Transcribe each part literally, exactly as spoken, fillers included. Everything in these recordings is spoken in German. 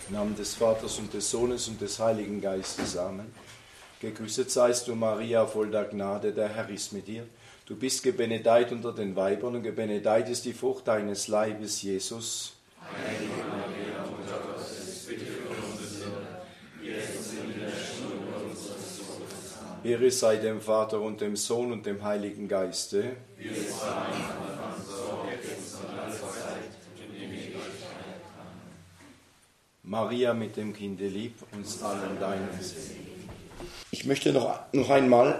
Im Namen des Vaters und des Sohnes und des Heiligen Geistes. Amen. Gegrüßet seist du, Maria, voll der Gnade, der Herr ist mit dir. Du bist gebenedeit unter den Weibern und gebenedeit ist die Frucht deines Leibes, Jesus. Heilige Maria, Mutter Gottes, bitte für uns Sünder, jetzt und in der Stunde unseres Todes. Amen. Ehre sei dem Vater und dem Sohn und dem Heiligen Geiste. Wie es war im Anfang, so jetzt und alle Zeit und in Ewigkeit. Maria mit dem Kinde lieb, uns allen deinen Segen. Ich möchte noch, noch einmal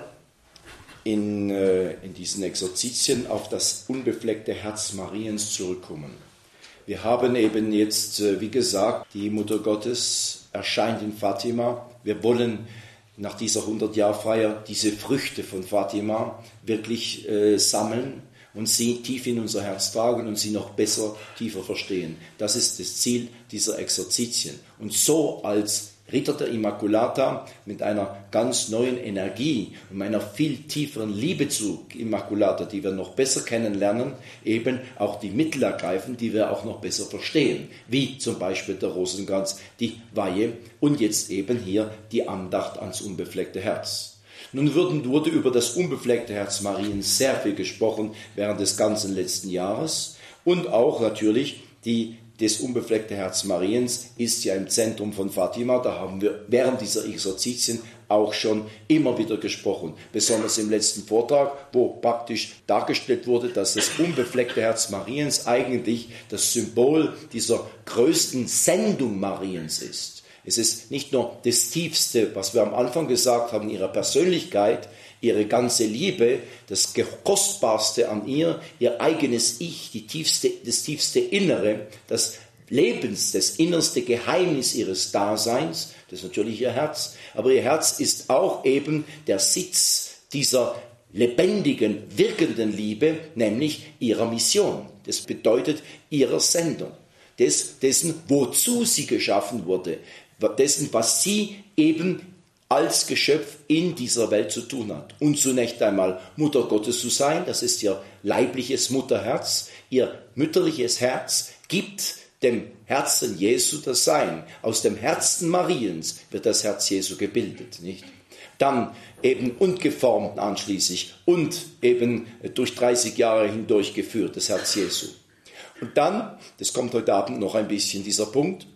in, äh, in diesen Exerzitien auf das unbefleckte Herz Mariens zurückkommen. Wir haben eben jetzt, äh, wie gesagt, die Mutter Gottes erscheint in Fatima. Wir wollen nach dieser hundert-Jahr-Feier diese Früchte von Fatima wirklich äh, sammeln und sie tief in unser Herz tragen und sie noch besser, tiefer verstehen. Das ist das Ziel dieser Exerzitien. Und so als Ritter der Immaculata mit einer ganz neuen Energie und einer viel tieferen Liebe zu Immaculata, die wir noch besser kennenlernen, eben auch die Mittel ergreifen, die wir auch noch besser verstehen, wie zum Beispiel der Rosenkranz, die Weihe und jetzt eben hier die Andacht ans unbefleckte Herz. Nun wurde über das unbefleckte Herz Mariens sehr viel gesprochen während des ganzen letzten Jahres und auch natürlich die Das unbefleckte Herz Mariens ist ja im Zentrum von Fatima. Da haben wir während dieser Exerzitien auch schon immer wieder gesprochen. Besonders im letzten Vortrag, wo praktisch dargestellt wurde, dass das unbefleckte Herz Mariens eigentlich das Symbol dieser größten Sendung Mariens ist. Es ist nicht nur das Tiefste, was wir am Anfang gesagt haben, ihrer Persönlichkeit, ihre ganze Liebe, das Kostbarste an ihr, ihr eigenes Ich, die tiefste, das tiefste Innere, das Lebens, das innerste Geheimnis ihres Daseins, das ist natürlich ihr Herz, aber ihr Herz ist auch eben der Sitz dieser lebendigen, wirkenden Liebe, nämlich ihrer Mission. Das bedeutet ihrer Sendung, des, dessen, wozu sie geschaffen wurde, dessen, was sie eben als Geschöpf in dieser Welt zu tun hat. Und zunächst einmal Mutter Gottes zu sein, das ist ihr leibliches Mutterherz, ihr mütterliches Herz gibt dem Herzen Jesu das Sein. Aus dem Herzen Mariens wird das Herz Jesu gebildet, nicht? Dann eben und geformt anschließend und eben durch dreißig Jahre hindurch geführt, das Herz Jesu. Und dann, das kommt heute Abend noch ein bisschen, dieser Punkt,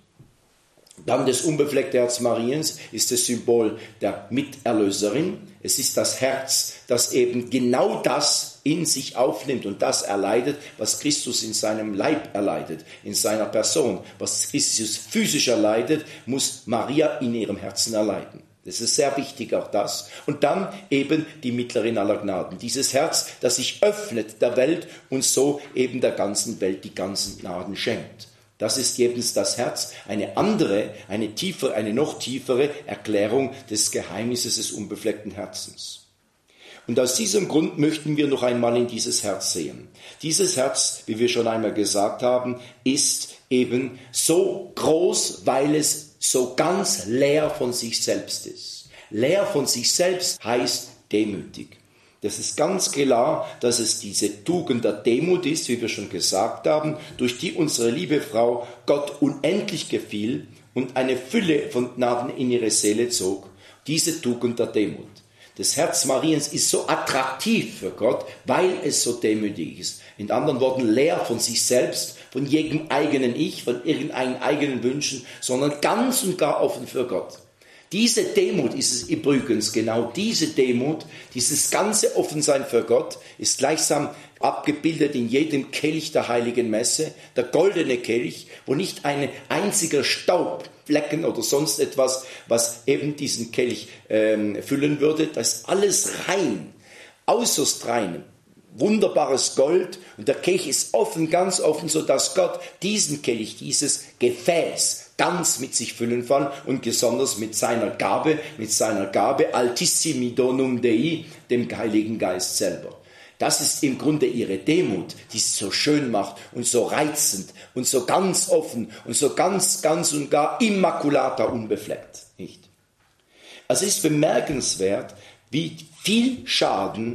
dann das unbefleckte Herz Mariens ist das Symbol der Miterlöserin. Es ist das Herz, das eben genau das in sich aufnimmt und das erleidet, was Christus in seinem Leib erleidet, in seiner Person. Was Christus physisch erleidet, muss Maria in ihrem Herzen erleiden. Das ist sehr wichtig, auch das. Und dann eben die Mittlerin aller Gnaden. Dieses Herz, das sich öffnet der Welt und so eben der ganzen Welt die ganzen Gnaden schenkt. Das ist eben das Herz, eine andere, eine tiefere, eine noch tiefere Erklärung des Geheimnisses des unbefleckten Herzens. Und aus diesem Grund möchten wir noch einmal in dieses Herz sehen. Dieses Herz, wie wir schon einmal gesagt haben, ist eben so groß, weil es so ganz leer von sich selbst ist. Leer von sich selbst heißt demütig. Das ist ganz klar, dass es diese Tugend der Demut ist, wie wir schon gesagt haben, durch die unsere liebe Frau Gott unendlich gefiel und eine Fülle von Gnaden in ihre Seele zog. Diese Tugend der Demut. Das Herz Mariens ist so attraktiv für Gott, weil es so demütig ist. In anderen Worten, leer von sich selbst, von jedem eigenen Ich, von irgendeinen eigenen Wünschen, sondern ganz und gar offen für Gott. Diese Demut ist es übrigens, genau diese Demut, dieses ganze Offensein für Gott, ist gleichsam abgebildet in jedem Kelch der Heiligen Messe, der goldene Kelch, wo nicht ein einziger Staubflecken oder sonst etwas, was eben diesen Kelch ähm, füllen würde, das ist alles rein, äußerst rein. Wunderbares Gold und der Kelch ist offen, ganz offen, sodass Gott diesen Kelch, dieses Gefäß ganz mit sich füllen kann und besonders mit seiner Gabe, mit seiner Gabe Altissimi Donum Dei, dem Heiligen Geist selber. Das ist im Grunde ihre Demut, die sie so schön macht und so reizend und so ganz offen und so ganz, ganz und gar immaculata unbefleckt, nicht? Also es ist bemerkenswert, wie viel Schaden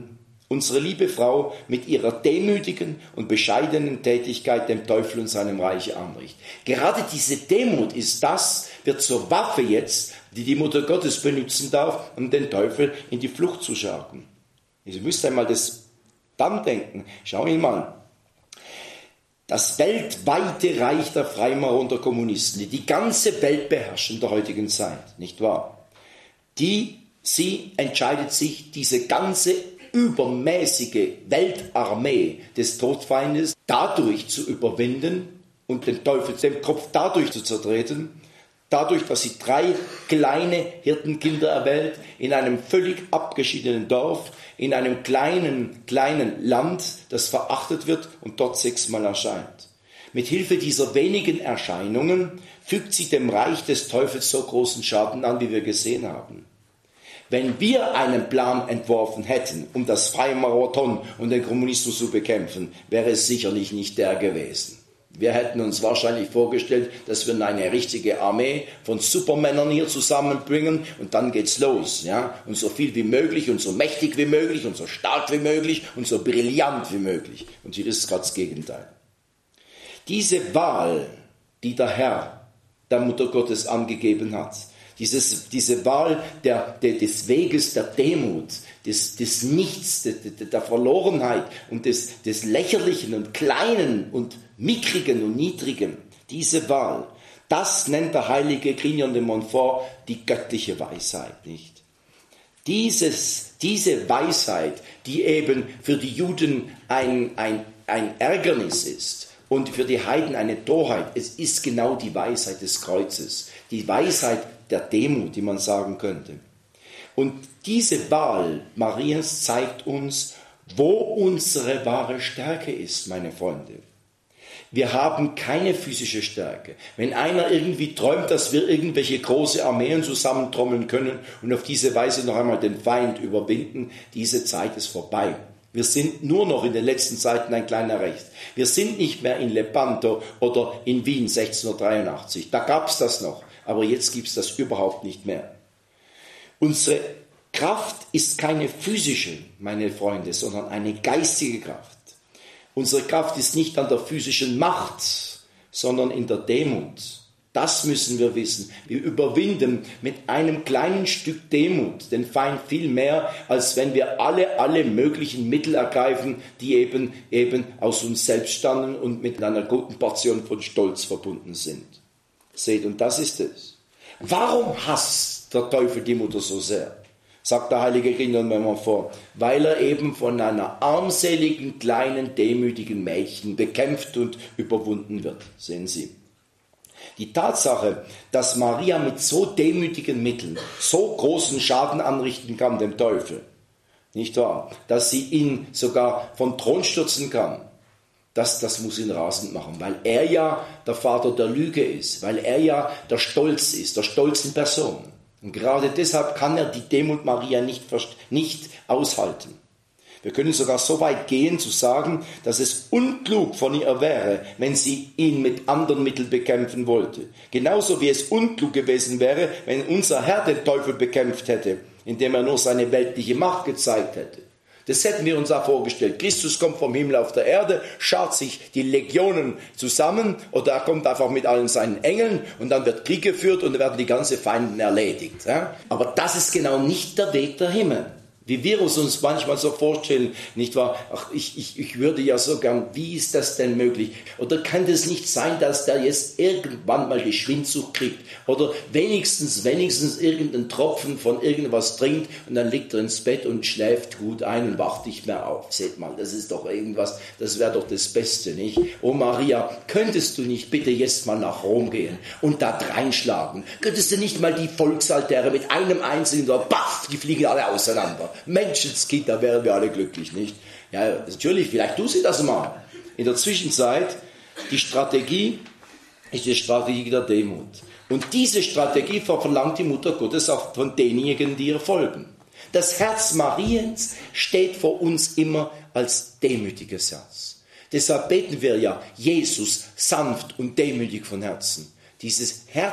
Unsere liebe Frau mit ihrer demütigen und bescheidenen Tätigkeit dem Teufel und seinem Reich anbricht. Gerade diese Demut ist das, wird zur Waffe jetzt, die die Mutter Gottes benutzen darf, um den Teufel in die Flucht zu schlagen. Ihr müsst einmal das dann denken. Schau ihn mal an. Das weltweite Reich der Freimaurer und der Kommunisten, die die ganze Welt beherrschen in der heutigen Zeit, nicht wahr? Die, sie entscheidet sich, diese ganze übermäßige Weltarmee des Todfeindes dadurch zu überwinden und den Teufel den Kopf dadurch zu zertreten, dadurch, dass sie drei kleine Hirtenkinder erwählt, in einem völlig abgeschiedenen Dorf, in einem kleinen, kleinen Land, das verachtet wird und dort sechsmal erscheint. Mit Hilfe dieser wenigen Erscheinungen fügt sie dem Reich des Teufels so großen Schaden an, wie wir gesehen haben. Wenn wir einen Plan entworfen hätten, um das Freimaurathon und den Kommunismus zu bekämpfen, wäre es sicherlich nicht der gewesen. Wir hätten uns wahrscheinlich vorgestellt, dass wir eine richtige Armee von Supermännern hier zusammenbringen und dann geht's los, ja? Und so viel wie möglich und so mächtig wie möglich und so stark wie möglich und so brillant wie möglich. Und hier ist gerade das Gegenteil. Diese Wahl, die der Herr der Mutter Gottes angegeben hat, Dieses, diese Wahl der, der, des Weges der Demut, des, des Nichts, der, der Verlorenheit und des, des Lächerlichen und Kleinen und Mickrigen und Niedrigen, diese Wahl, das nennt der heilige Grignon de Montfort die göttliche Weisheit, nicht? Dieses, diese Weisheit, die eben für die Juden ein, ein, ein Ärgernis ist und für die Heiden eine Torheit, es ist genau die Weisheit des Kreuzes, die Weisheit der Demut, die man sagen könnte. Und diese Wahl Mariens zeigt uns, wo unsere wahre Stärke ist, meine Freunde. Wir haben keine physische Stärke. Wenn einer irgendwie träumt, dass wir irgendwelche große Armeen zusammentrommeln können und auf diese Weise noch einmal den Feind überwinden, diese Zeit ist vorbei. Wir sind nur noch in den letzten Zeiten ein kleiner Recht. Wir sind nicht mehr in Lepanto oder in Wien sechzehnhundertdreiundachtzig. Da gab es das noch. Aber jetzt gibt es das überhaupt nicht mehr. Unsere Kraft ist keine physische, meine Freunde, sondern eine geistige Kraft. Unsere Kraft ist nicht an der physischen Macht, sondern in der Demut. Das müssen wir wissen. Wir überwinden mit einem kleinen Stück Demut den Feind viel mehr, als wenn wir alle, alle möglichen Mittel ergreifen, die eben, eben aus uns selbst stammen und mit einer guten Portion von Stolz verbunden sind. Seht, und das ist es. Warum hasst der Teufel die Mutter so sehr? Sagt der heilige Grignon de Montfort. Weil er eben von einer armseligen, kleinen, demütigen Mädchen bekämpft und überwunden wird. Sehen Sie. Die Tatsache, dass Maria mit so demütigen Mitteln so großen Schaden anrichten kann, dem Teufel, nicht wahr? Dass sie ihn sogar vom Thron stürzen kann, Das, das muss ihn rasend machen, weil er ja der Vater der Lüge ist, weil er ja der Stolz ist, der Stolz in Person. Und gerade deshalb kann er die Demut Maria nicht, nicht aushalten. Wir können sogar so weit gehen zu sagen, dass es unklug von ihr wäre, wenn sie ihn mit anderen Mitteln bekämpfen wollte. Genauso wie es unklug gewesen wäre, wenn unser Herr den Teufel bekämpft hätte, indem er nur seine weltliche Macht gezeigt hätte. Das hätten wir uns auch vorgestellt. Christus kommt vom Himmel auf der Erde, schart sich die Legionen zusammen oder er kommt einfach mit allen seinen Engeln und dann wird Krieg geführt und dann werden die ganzen Feinden erledigt. Ja? Aber das ist genau nicht der Weg der Himmel. Wie wir es uns manchmal so vorstellen, nicht wahr? Ach, ich, ich, ich würde ja so gern, wie ist das denn möglich? Oder kann das nicht sein, dass der jetzt irgendwann mal die Schwindsucht kriegt? Oder wenigstens, wenigstens irgendeinen Tropfen von irgendwas trinkt und dann liegt er ins Bett und schläft gut ein und wacht nicht mehr auf. Seht mal, das ist doch irgendwas, das wäre doch das Beste, nicht? Oh Maria, könntest du nicht bitte jetzt mal nach Rom gehen und da reinschlagen? Könntest du nicht mal die Volksaltäre mit einem einzigen, so, baff, die fliegen alle auseinander? Menschenskind, da wären wir alle glücklich, nicht? Ja, natürlich, vielleicht tun sie das mal. In der Zwischenzeit, die Strategie ist die Strategie der Demut. Und diese Strategie verlangt die Mutter Gottes auch von denjenigen, die ihr folgen. Das Herz Mariens steht vor uns immer als demütiges Herz. Deshalb beten wir ja, Jesus sanft und demütig von Herzen. Dieses Herz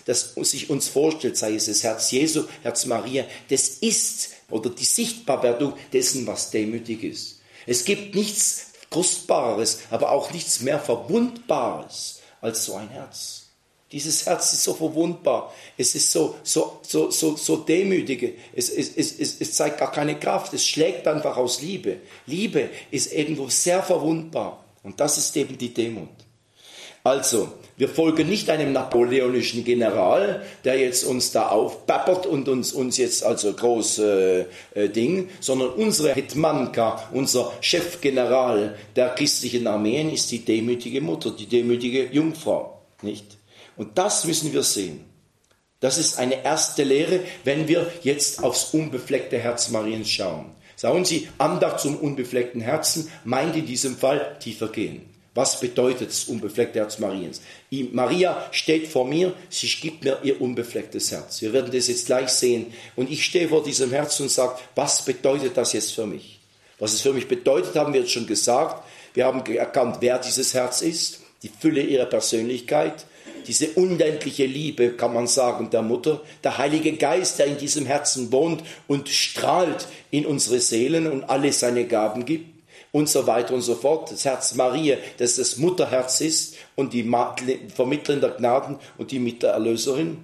das sich uns vorstellt, sei es das Herz Jesu, Herz Maria, das ist oder die Sichtbarwerdung dessen, was demütig ist. Es gibt nichts Kostbareres, aber auch nichts mehr Verwundbares als so ein Herz. Dieses Herz ist so verwundbar, es ist so, so, so, so, so demütig, es, es, es, es zeigt gar keine Kraft, es schlägt einfach aus Liebe. Liebe ist irgendwo sehr verwundbar und das ist eben die Demut. Also, wir folgen nicht einem napoleonischen General, der jetzt uns da aufpappert und uns, uns jetzt also groß äh, äh, Ding, sondern unsere Hetmanka, unser Chefgeneral der christlichen Armeen ist die demütige Mutter, die demütige Jungfrau, nicht? Und das müssen wir sehen. Das ist eine erste Lehre, wenn wir jetzt aufs unbefleckte Herz Mariens schauen. Sagen Sie, Andacht zum unbefleckten Herzen meint in diesem Fall tiefer gehen. Was bedeutet das unbefleckte Herz Mariens? Maria steht vor mir, sie gibt mir ihr unbeflecktes Herz. Wir werden das jetzt gleich sehen. Und ich stehe vor diesem Herz und sage, was bedeutet das jetzt für mich? Was es für mich bedeutet, haben wir jetzt schon gesagt. Wir haben erkannt, wer dieses Herz ist, die Fülle ihrer Persönlichkeit, diese unendliche Liebe, kann man sagen, der Mutter, der Heilige Geist, der in diesem Herzen wohnt und strahlt in unsere Seelen und alle seine Gaben gibt. Und so weiter und so fort. Das Herz Maria, das das Mutterherz ist und die Vermittlerin der Gnaden und die Miterlöserin.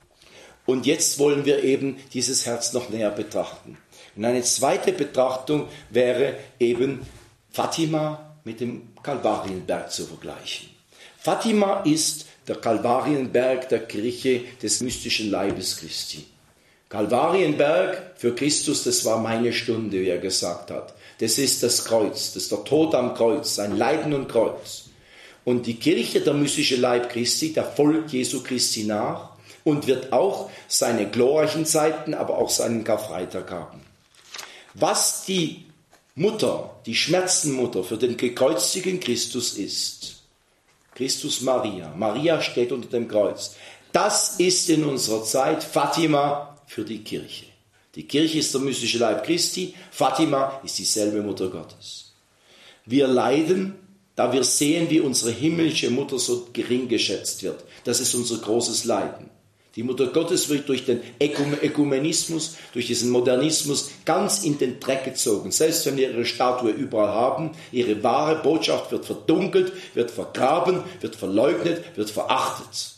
Und jetzt wollen wir eben dieses Herz noch näher betrachten. Und eine zweite Betrachtung wäre eben Fatima mit dem Kalvarienberg zu vergleichen. Fatima ist der Kalvarienberg der Kirche des mystischen Leibes Christi. Kalvarienberg für Christus, das war meine Stunde, wie er gesagt hat. Das ist das Kreuz, das ist der Tod am Kreuz, sein Leiden und Kreuz. Und die Kirche, der mystische Leib Christi, der folgt Jesu Christi nach und wird auch seine glorreichen Zeiten, aber auch seinen Karfreitag haben. Was die Mutter, die Schmerzenmutter für den gekreuzigten Christus ist, Christus Maria, Maria steht unter dem Kreuz, das ist in unserer Zeit Fatima für die Kirche. Die Kirche ist der mystische Leib Christi, Fatima ist dieselbe Mutter Gottes. Wir leiden, da wir sehen, wie unsere himmlische Mutter so gering geschätzt wird. Das ist unser großes Leiden. Die Mutter Gottes wird durch den Ökumenismus, durch diesen Modernismus ganz in den Dreck gezogen. Selbst wenn wir ihre Statue überall haben, ihre wahre Botschaft wird verdunkelt, wird vergraben, wird verleugnet, wird verachtet.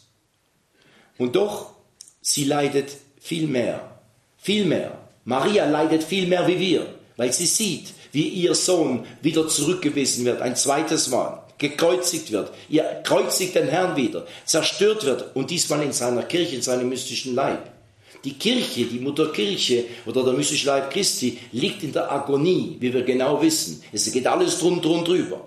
Und doch, sie leidet viel mehr. Viel mehr. Maria leidet viel mehr wie wir, weil sie sieht, wie ihr Sohn wieder zurückgewiesen wird, ein zweites Mal, gekreuzigt wird, ihr kreuzigt den Herrn wieder, zerstört wird und diesmal in seiner Kirche, in seinem mystischen Leib. Die Kirche, die Mutterkirche oder der mystische Leib Christi liegt in der Agonie, wie wir genau wissen. Es geht alles drunter und drüber.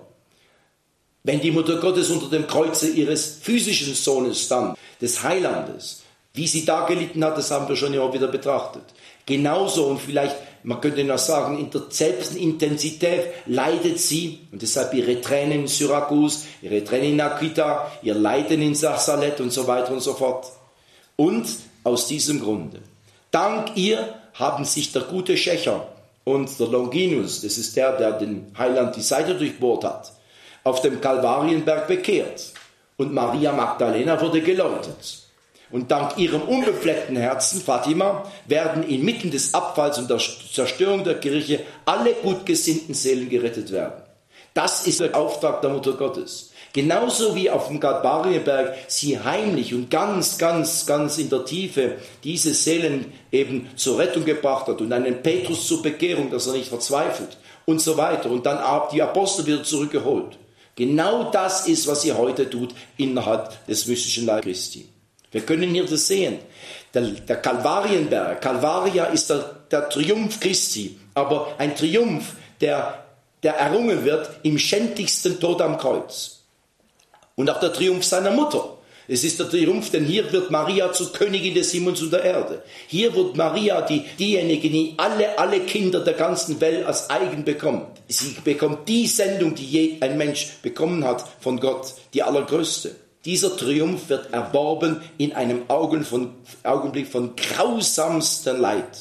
Wenn die Mutter Gottes unter dem Kreuze ihres physischen Sohnes stand, des Heilandes, wie sie da gelitten hat, das haben wir schon immer wieder betrachtet. Genauso und vielleicht, man könnte noch sagen, in derselben Intensität leidet sie, und deshalb ihre Tränen in Syrakus, ihre Tränen in Aquita, ihr Leiden in Sarsalet und so weiter und so fort. Und aus diesem Grunde, dank ihr haben sich der gute Schächer und der Longinus, das ist der, der den Heiland die Seite durchbohrt hat, auf dem Kalvarienberg bekehrt. Und Maria Magdalena wurde geläutet. Und dank ihrem unbefleckten Herzen, Fatima, werden inmitten des Abfalls und der Zerstörung der Kirche alle gut gesinnten Seelen gerettet werden. Das ist der Auftrag der Mutter Gottes. Genauso wie auf dem Kalvarienberg sie heimlich und ganz, ganz, ganz in der Tiefe diese Seelen eben zur Rettung gebracht hat und einen Petrus zur Bekehrung, dass er nicht verzweifelt und so weiter und dann die Apostel wieder zurückgeholt. Genau das ist, was sie heute tut innerhalb des mystischen Leibes Christi. Wir können hier das sehen. Der, der Kalvarienberg, Kalvaria ist der, der Triumph Christi, aber ein Triumph, der, der errungen wird im schändlichsten Tod am Kreuz. Und auch der Triumph seiner Mutter. Es ist der Triumph, denn hier wird Maria zur Königin des Himmels und der Erde. Hier wird Maria die, diejenige, die alle, alle Kinder der ganzen Welt als eigen bekommt. Sie bekommt die Sendung, die je ein Mensch bekommen hat von Gott, die allergrößte. Dieser Triumph wird erworben in einem Augenblick von grausamster Leid.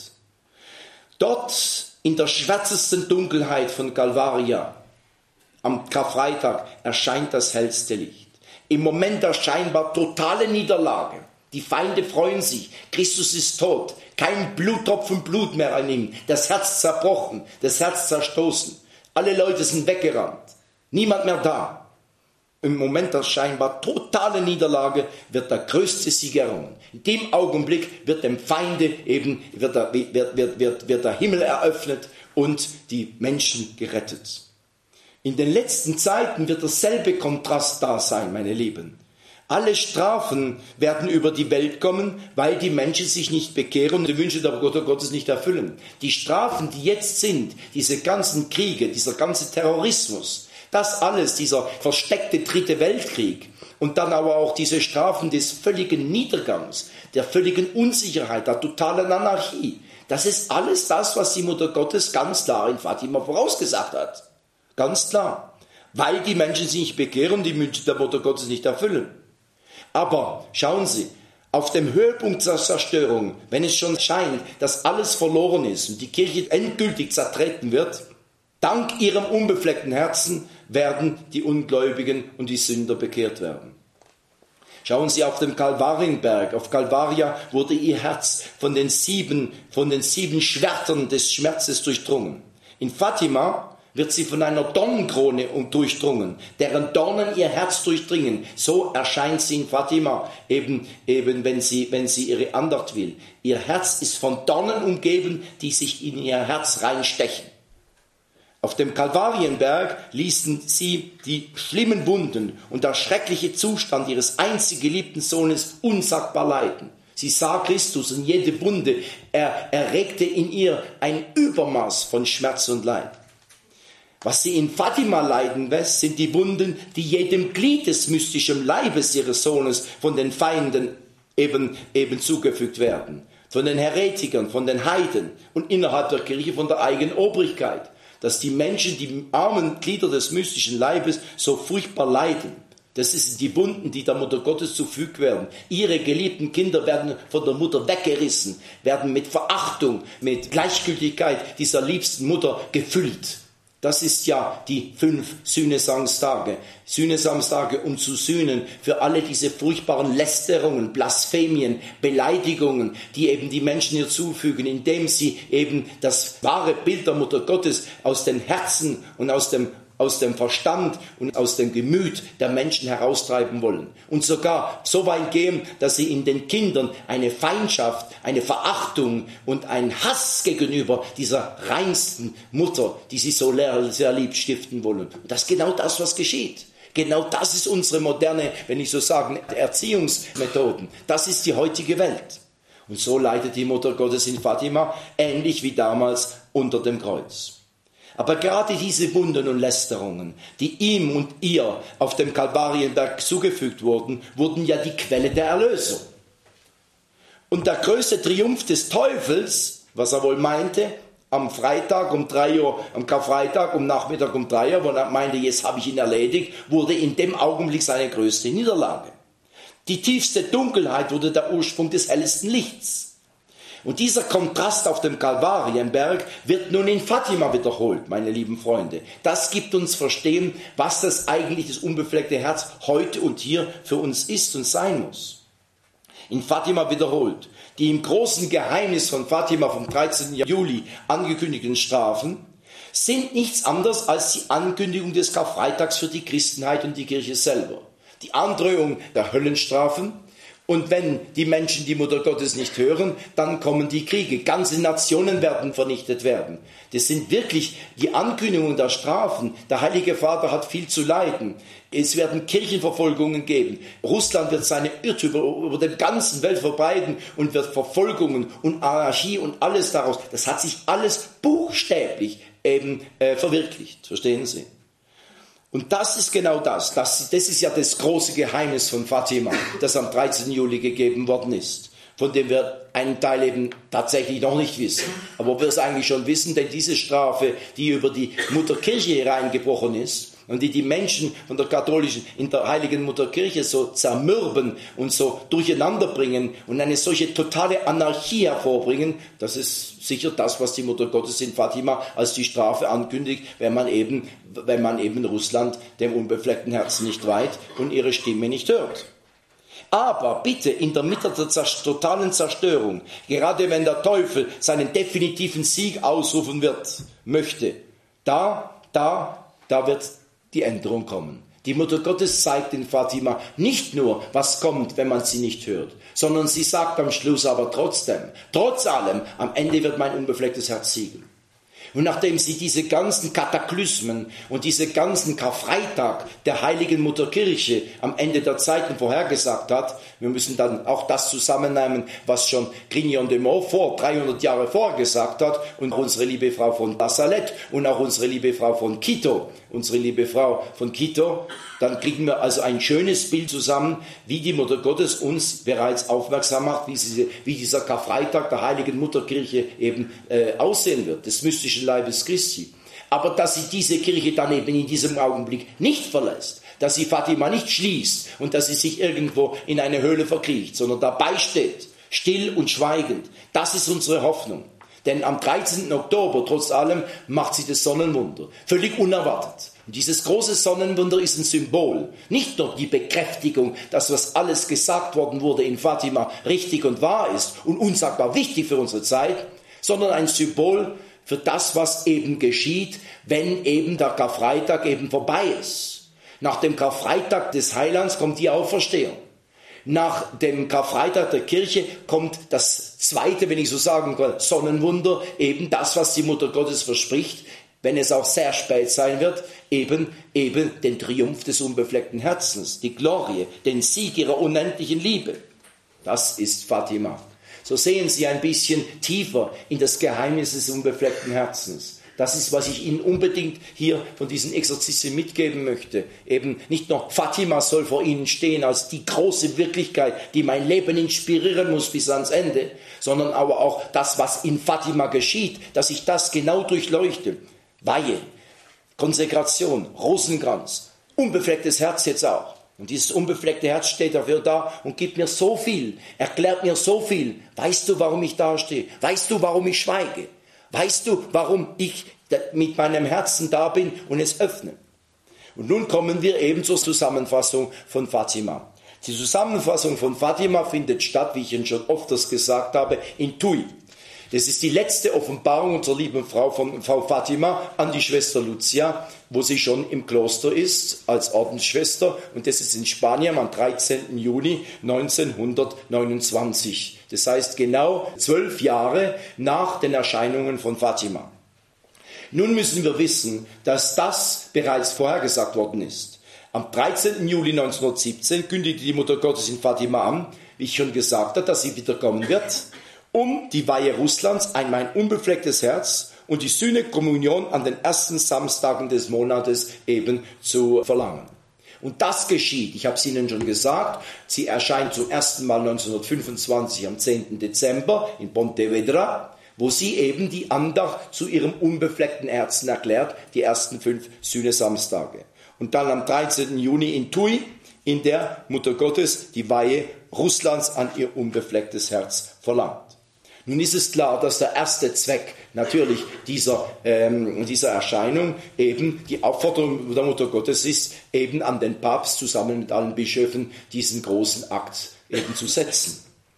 Dort in der schwärzesten Dunkelheit von Kalvaria, am Karfreitag, erscheint das hellste Licht. Im Moment der scheinbar totalen Niederlage, Die Feinde freuen sich. Christus ist tot. Kein Bluttropfen Blut mehr an ihm. Das Herz zerbrochen, das Herz zerstoßen. Alle Leute sind weggerannt. Niemand mehr da. Im Moment der scheinbar totale Niederlage wird der größte Sieg errungen. In dem Augenblick wird dem Feinde eben, wird der, wird, wird, wird, wird der Himmel eröffnet und die Menschen gerettet. In den letzten Zeiten wird derselbe Kontrast da sein, meine Lieben. Alle Strafen werden über die Welt kommen, weil die Menschen sich nicht bekehren und die Wünsche der Gottes nicht erfüllen. Die Strafen, die jetzt sind, diese ganzen Kriege, dieser ganze Terrorismus, das alles, dieser versteckte dritte Weltkrieg und dann aber auch diese Strafen des völligen Niedergangs, der völligen Unsicherheit, der totalen Anarchie, das ist alles das, was die Mutter Gottes ganz klar in Fatima vorausgesagt hat. Ganz klar. Weil die Menschen sich nicht bekehren und die Wünsche der Mutter Gottes nicht erfüllen. Aber schauen Sie, auf dem Höhepunkt der Zerstörung, wenn es schon scheint, dass alles verloren ist und die Kirche endgültig zertreten wird, dank ihrem unbefleckten Herzen werden die Ungläubigen und die Sünder bekehrt werden. Schauen Sie auf dem Kalvarienberg. Auf Kalvaria wurde ihr Herz von den sieben, von den sieben Schwertern des Schmerzes durchdrungen. In Fatima wird sie von einer Dornenkrone durchdrungen, deren Dornen ihr Herz durchdringen. So erscheint sie in Fatima, eben, eben wenn sie, wenn sie ihre Andacht will. Ihr Herz ist von Dornen umgeben, die sich in ihr Herz reinstechen. Auf dem Kalvarienberg ließen sie die schlimmen Wunden und der schreckliche Zustand ihres einzig geliebten Sohnes unsagbar leiden. Sie sah Christus und jede Wunde er, erregte in ihr ein Übermaß von Schmerz und Leid. Was sie in Fatima leiden lässt, sind die Wunden, die jedem Glied des mystischen Leibes ihres Sohnes von den Feinden eben, eben zugefügt werden. Von den Heretikern, von den Heiden und innerhalb der Kirche von der eigenen Obrigkeit. Dass die Menschen, die armen Glieder des mystischen Leibes so furchtbar leiden. Das sind die Wunden, die der Mutter Gottes zufügt werden. Ihre geliebten Kinder werden von der Mutter weggerissen, werden mit Verachtung, mit Gleichgültigkeit dieser liebsten Mutter gefüllt. Das ist ja die fünf Sühnesamstage. Sühnesamstage, um zu sühnen für alle diese furchtbaren Lästerungen, Blasphemien, Beleidigungen, die eben die Menschen hier zufügen, indem sie eben das wahre Bild der Mutter Gottes aus den Herzen und aus dem aus dem Verstand und aus dem Gemüt der Menschen heraustreiben wollen. Und sogar so weit gehen, dass sie in den Kindern eine Feindschaft, eine Verachtung und einen Hass gegenüber dieser reinsten Mutter, die sie so sehr lieb stiften wollen. Und das ist genau das, was geschieht. Genau das ist unsere moderne, wenn ich so sagen, Erziehungsmethoden. Das ist die heutige Welt. Und so leidet die Mutter Gottes in Fatima, ähnlich wie damals unter dem Kreuz. Aber gerade diese Wunden und Lästerungen, die ihm und ihr auf dem Kalvarienberg zugefügt wurden, wurden ja die Quelle der Erlösung. Und der größte Triumph des Teufels, was er wohl meinte, am Freitag um drei Uhr, am Karfreitag um Nachmittag um drei Uhr, wo er meinte, jetzt habe ich ihn erledigt, wurde in dem Augenblick seine größte Niederlage. Die tiefste Dunkelheit wurde der Ursprung des hellsten Lichts. Und dieser Kontrast auf dem Kalvarienberg wird nun in Fatima wiederholt, meine lieben Freunde. Das gibt uns verstehen, was das eigentlich das unbefleckte Herz heute und hier für uns ist und sein muss. In Fatima wiederholt. Die im großen Geheimnis von Fatima vom dreizehnten Juli angekündigten Strafen sind nichts anderes als die Ankündigung des Karfreitags für die Christenheit und die Kirche selber. Die Androhung der Höllenstrafen. Und wenn die Menschen die Mutter Gottes nicht hören, dann kommen die Kriege. Ganze Nationen werden vernichtet werden. Das sind wirklich die Ankündigungen der Strafen. Der Heilige Vater hat viel zu leiden. Es werden Kirchenverfolgungen geben. Russland wird seine Irrtümer über der ganzen Welt verbreiten und wird Verfolgungen und Anarchie und alles daraus. Das hat sich alles buchstäblich eben äh, verwirklicht. Verstehen Sie? Und das ist genau das. das. Das ist ja das große Geheimnis von Fatima, das am dreizehnten Juli gegeben worden ist, von dem wir einen Teil eben tatsächlich noch nicht wissen. Aber ob wir es eigentlich schon wissen, denn diese Strafe, die über die Mutterkirche hereingebrochen ist und die die Menschen von der katholischen, in der heiligen Mutterkirche so zermürben und so durcheinander bringen und eine solche totale Anarchie hervorbringen, das ist sicher das, was die Mutter Gottes in Fatima als die Strafe ankündigt, wenn man eben, wenn man eben Russland dem unbefleckten Herzen nicht weiht und ihre Stimme nicht hört. Aber bitte in der Mitte der totalen Zerstörung, gerade wenn der Teufel seinen definitiven Sieg ausrufen wird, möchte, da, da, da wird die Änderung kommen. Die Mutter Gottes zeigt in Fatima nicht nur, was kommt, wenn man sie nicht hört, sondern sie sagt am Schluss aber trotzdem, trotz allem, am Ende wird mein unbeflecktes Herz siegen. Und nachdem sie diese ganzen Kataklysmen und diese ganzen Karfreitag der heiligen Mutter Kirche am Ende der Zeiten vorhergesagt hat, wir müssen dann auch das zusammennehmen, was schon Grignon de Meaux vor dreihundert Jahre vorgesagt hat und unsere liebe Frau von La Salette und auch unsere liebe Frau von Quito, unsere liebe Frau von Quito, dann kriegen wir also ein schönes Bild zusammen, wie die Mutter Gottes uns bereits aufmerksam macht, wie, sie, wie dieser Karfreitag der heiligen Mutterkirche eben äh, aussehen wird, des mystischen Leibes Christi. Aber dass sie diese Kirche dann eben in diesem Augenblick nicht verlässt, dass sie Fatima nicht schließt und dass sie sich irgendwo in eine Höhle verkriecht, sondern dabei steht, still und schweigend, das ist unsere Hoffnung. Denn am dreizehnten Oktober, trotz allem, macht sie das Sonnenwunder. Völlig unerwartet. Und dieses große Sonnenwunder ist ein Symbol. Nicht nur die Bekräftigung, dass was alles gesagt worden wurde in Fatima richtig und wahr ist und unsagbar wichtig für unsere Zeit, sondern ein Symbol für das, was eben geschieht, wenn eben der Karfreitag eben vorbei ist. Nach dem Karfreitag des Heilands kommt die Auferstehung. Nach dem Karfreitag der Kirche kommt das zweite, wenn ich so sagen kann, Sonnenwunder, eben das, was die Mutter Gottes verspricht, wenn es auch sehr spät sein wird, eben, eben den Triumph des unbefleckten Herzens, die Glorie, den Sieg ihrer unendlichen Liebe. Das ist Fatima. So sehen Sie ein bisschen tiefer in das Geheimnis des unbefleckten Herzens. Das ist, was ich Ihnen unbedingt hier von diesen Exerzitien mitgeben möchte. Eben nicht nur Fatima soll vor Ihnen stehen als die große Wirklichkeit, die mein Leben inspirieren muss bis ans Ende, sondern aber auch das, was in Fatima geschieht, dass ich das genau durchleuchte. Weihe, Konsekration, Rosenkranz, unbeflecktes Herz jetzt auch. Und dieses unbefleckte Herz steht dafür da und gibt mir so viel, erklärt mir so viel. Weißt du, warum ich da stehe? Weißt du, warum ich schweige? Weißt du, warum ich mit meinem Herzen da bin und es öffne? Und nun kommen wir eben zur Zusammenfassung von Fatima. Die Zusammenfassung von Fatima findet statt, wie ich Ihnen schon oft das gesagt habe, in Tui. Das ist die letzte Offenbarung unserer lieben Frau, von Frau Fatima an die Schwester Lucia, wo sie schon im Kloster ist als Ordensschwester. Und das ist in Spanien am dreizehnten Juni neunzehnhundertneunundzwanzig. Das heißt genau zwölf Jahre nach den Erscheinungen von Fatima. Nun müssen wir wissen, dass das bereits vorhergesagt worden ist. Am dreizehnten Juli neunzehnhundertsiebzehn kündigte die Mutter Gottes in Fatima an, wie ich schon gesagt habe, dass sie wiederkommen wird, um die Weihe Russlands, ein mein unbeflecktes Herz und die Sühnekommunion an den ersten Samstagen des Monates eben zu verlangen. Und das geschieht, ich habe es Ihnen schon gesagt, sie erscheint zum ersten Mal neunzehnhundertfünfundzwanzig am zehnten Dezember in Pontevedra, wo sie eben die Andacht zu ihrem unbefleckten Herzen erklärt, die ersten fünf Sühnesamstage. Und dann am dreizehnten Juni in Tui, in der Mutter Gottes die Weihe Russlands an ihr unbeflecktes Herz verlangt. Nun ist es klar, dass der erste Zweck natürlich dieser, ähm, dieser Erscheinung eben die Aufforderung der Mutter Gottes ist, eben an den Papst zusammen mit allen Bischöfen diesen großen Akt eben zu setzen.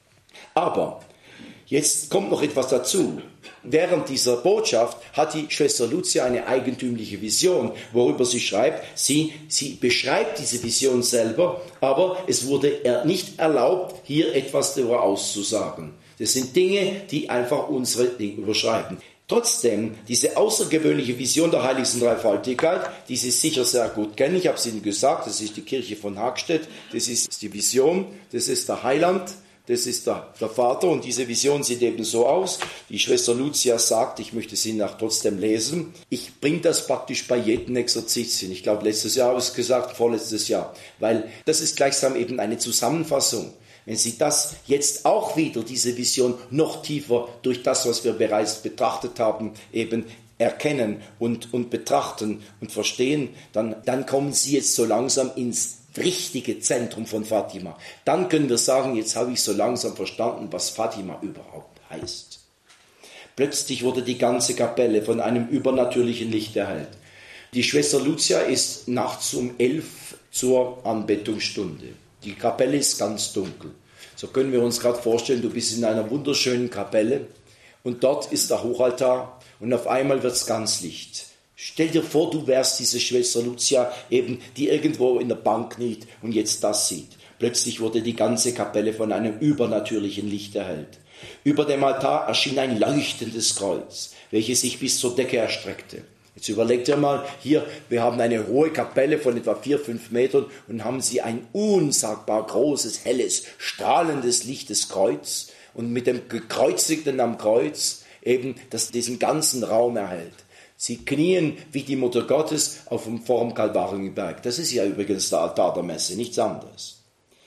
Aber jetzt kommt noch etwas dazu. Während dieser Botschaft hat die Schwester Lucia eine eigentümliche Vision, worüber sie schreibt. Sie, sie beschreibt diese Vision selber, aber es wurde ihr nicht erlaubt, hier etwas darüber auszusagen. Das sind Dinge, die einfach unsere Dinge überschreiten. Trotzdem, diese außergewöhnliche Vision der heiligsten Dreifaltigkeit, die Sie sicher sehr gut kennen, ich habe es Ihnen gesagt, das ist die Kirche von Hagstedt, das ist die Vision, das ist der Heiland, das ist der, der Vater und diese Vision sieht eben so aus. Die Schwester Lucia sagt, ich möchte sie nach trotzdem lesen, ich bringe das praktisch bei jedem Exerzitien. Ich glaube, letztes Jahr habe ich es gesagt, vorletztes Jahr, weil das ist gleichsam eben eine Zusammenfassung. Wenn Sie das jetzt auch wieder, diese Vision, noch tiefer durch das, was wir bereits betrachtet haben, eben erkennen und, und betrachten und verstehen, dann, dann kommen Sie jetzt so langsam ins richtige Zentrum von Fatima. Dann können wir sagen, jetzt habe ich so langsam verstanden, was Fatima überhaupt heißt. Plötzlich wurde die ganze Kapelle von einem übernatürlichen Licht erhellt. Die Schwester Lucia ist nachts um elf zur Anbetungsstunde. Die Kapelle ist ganz dunkel. So können wir uns gerade vorstellen, du bist in einer wunderschönen Kapelle und dort ist der Hochaltar und auf einmal wird es ganz Licht. Stell dir vor, du wärst diese Schwester Lucia, eben, die irgendwo in der Bank kniet und jetzt das sieht. Plötzlich wurde die ganze Kapelle von einem übernatürlichen Licht erhellt. Über dem Altar erschien ein leuchtendes Kreuz, welches sich bis zur Decke erstreckte. Jetzt überlegt ihr mal, hier, wir haben eine hohe Kapelle von etwa vier, fünf Metern und haben sie ein unsagbar großes, helles, strahlendes lichtes Kreuz und mit dem Gekreuzigten am Kreuz eben, das diesen ganzen Raum erhält. Sie knien wie die Mutter Gottes auf dem, vor dem Kalvarienberg. Das ist ja übrigens der Altar der Messe, nichts anderes.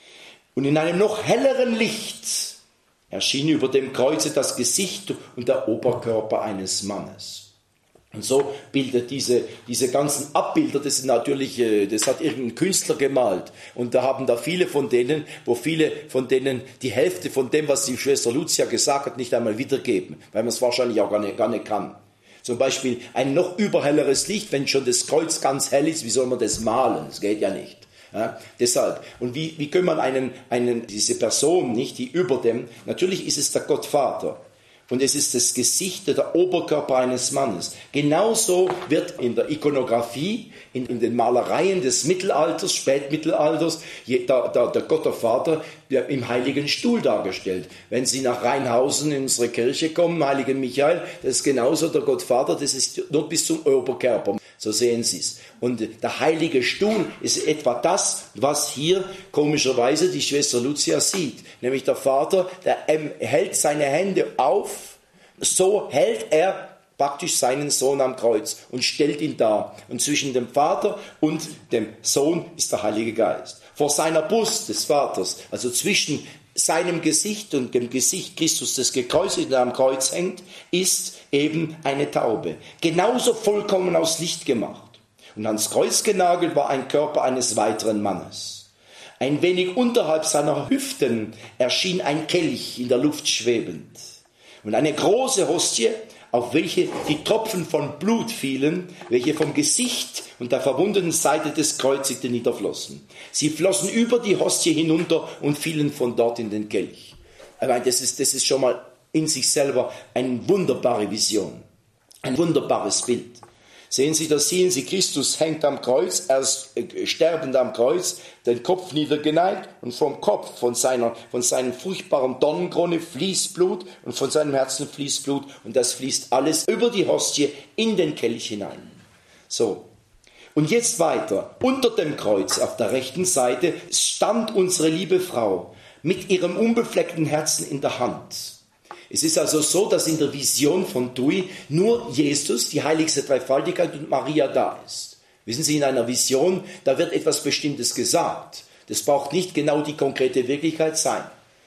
Und in einem noch helleren Licht erschien über dem Kreuze das Gesicht und der Oberkörper eines Mannes. Und so bildet diese, diese ganzen Abbilder, das sind natürlich, das hat irgendein Künstler gemalt. Und da haben da viele von denen, wo viele von denen die Hälfte von dem, was die Schwester Lucia gesagt hat, nicht einmal wiedergeben, weil man es wahrscheinlich auch gar nicht, gar nicht kann. Zum Beispiel ein noch überhelleres Licht, wenn schon das Kreuz ganz hell ist, wie soll man das malen? Das geht ja nicht. Ja, deshalb. Und wie, wie kann man einen, einen, diese Person, nicht, die über dem, natürlich ist es der Gottvater. Und es ist das Gesicht, der Oberkörper eines Mannes. Genauso wird in der Ikonografie, in, in den Malereien des Mittelalters, Spätmittelalters, der, der, der Gott der Vater der im Heiligen Stuhl dargestellt. Wenn Sie nach Rheinhausen in unsere Kirche kommen, Heiligen Michael, das ist genauso der Gottvater, das ist nur bis zum Oberkörper. So sehen Sie es. Und der Heilige Stuhl ist etwa das, was hier komischerweise die Schwester Lucia sieht. Nämlich der Vater, der hält seine Hände auf, so hält er praktisch seinen Sohn am Kreuz und stellt ihn dar. Und zwischen dem Vater und dem Sohn ist der Heilige Geist. Vor seiner Brust des Vaters, also zwischen seinem Gesicht und dem Gesicht Christus, das gekreuzigt am Kreuz hängt, ist eben eine Taube. Genauso vollkommen aus Licht gemacht. Und ans Kreuz genagelt war ein Körper eines weiteren Mannes. Ein wenig unterhalb seiner Hüften erschien ein Kelch in der Luft schwebend. Und eine große Hostie, auf welche die Tropfen von Blut fielen, welche vom Gesicht und der verwundeten Seite des Kreuzigten niederflossen. Sie flossen über die Hostie hinunter und fielen von dort in den Kelch. Ich meine, das ist, das ist schon mal in sich selber eine wunderbare Vision, ein wunderbares Bild. Sehen Sie, da sehen Sie, Christus hängt am Kreuz, er ist sterbend am Kreuz, den Kopf niedergeneigt und vom Kopf, von seiner, von seinem furchtbaren Dornenkrone fließt Blut und von seinem Herzen fließt Blut und das fließt alles über die Hostie in den Kelch hinein. So. Und jetzt weiter. Unter dem Kreuz auf der rechten Seite stand unsere liebe Frau mit ihrem unbefleckten Herzen in der Hand. Es ist also so, dass in der Vision von Tui nur Jesus, die heiligste Dreifaltigkeit und Maria da ist. Wissen Sie, in einer Vision, da wird etwas Bestimmtes gesagt. Das braucht nicht genau die konkrete Wirklichkeit sein.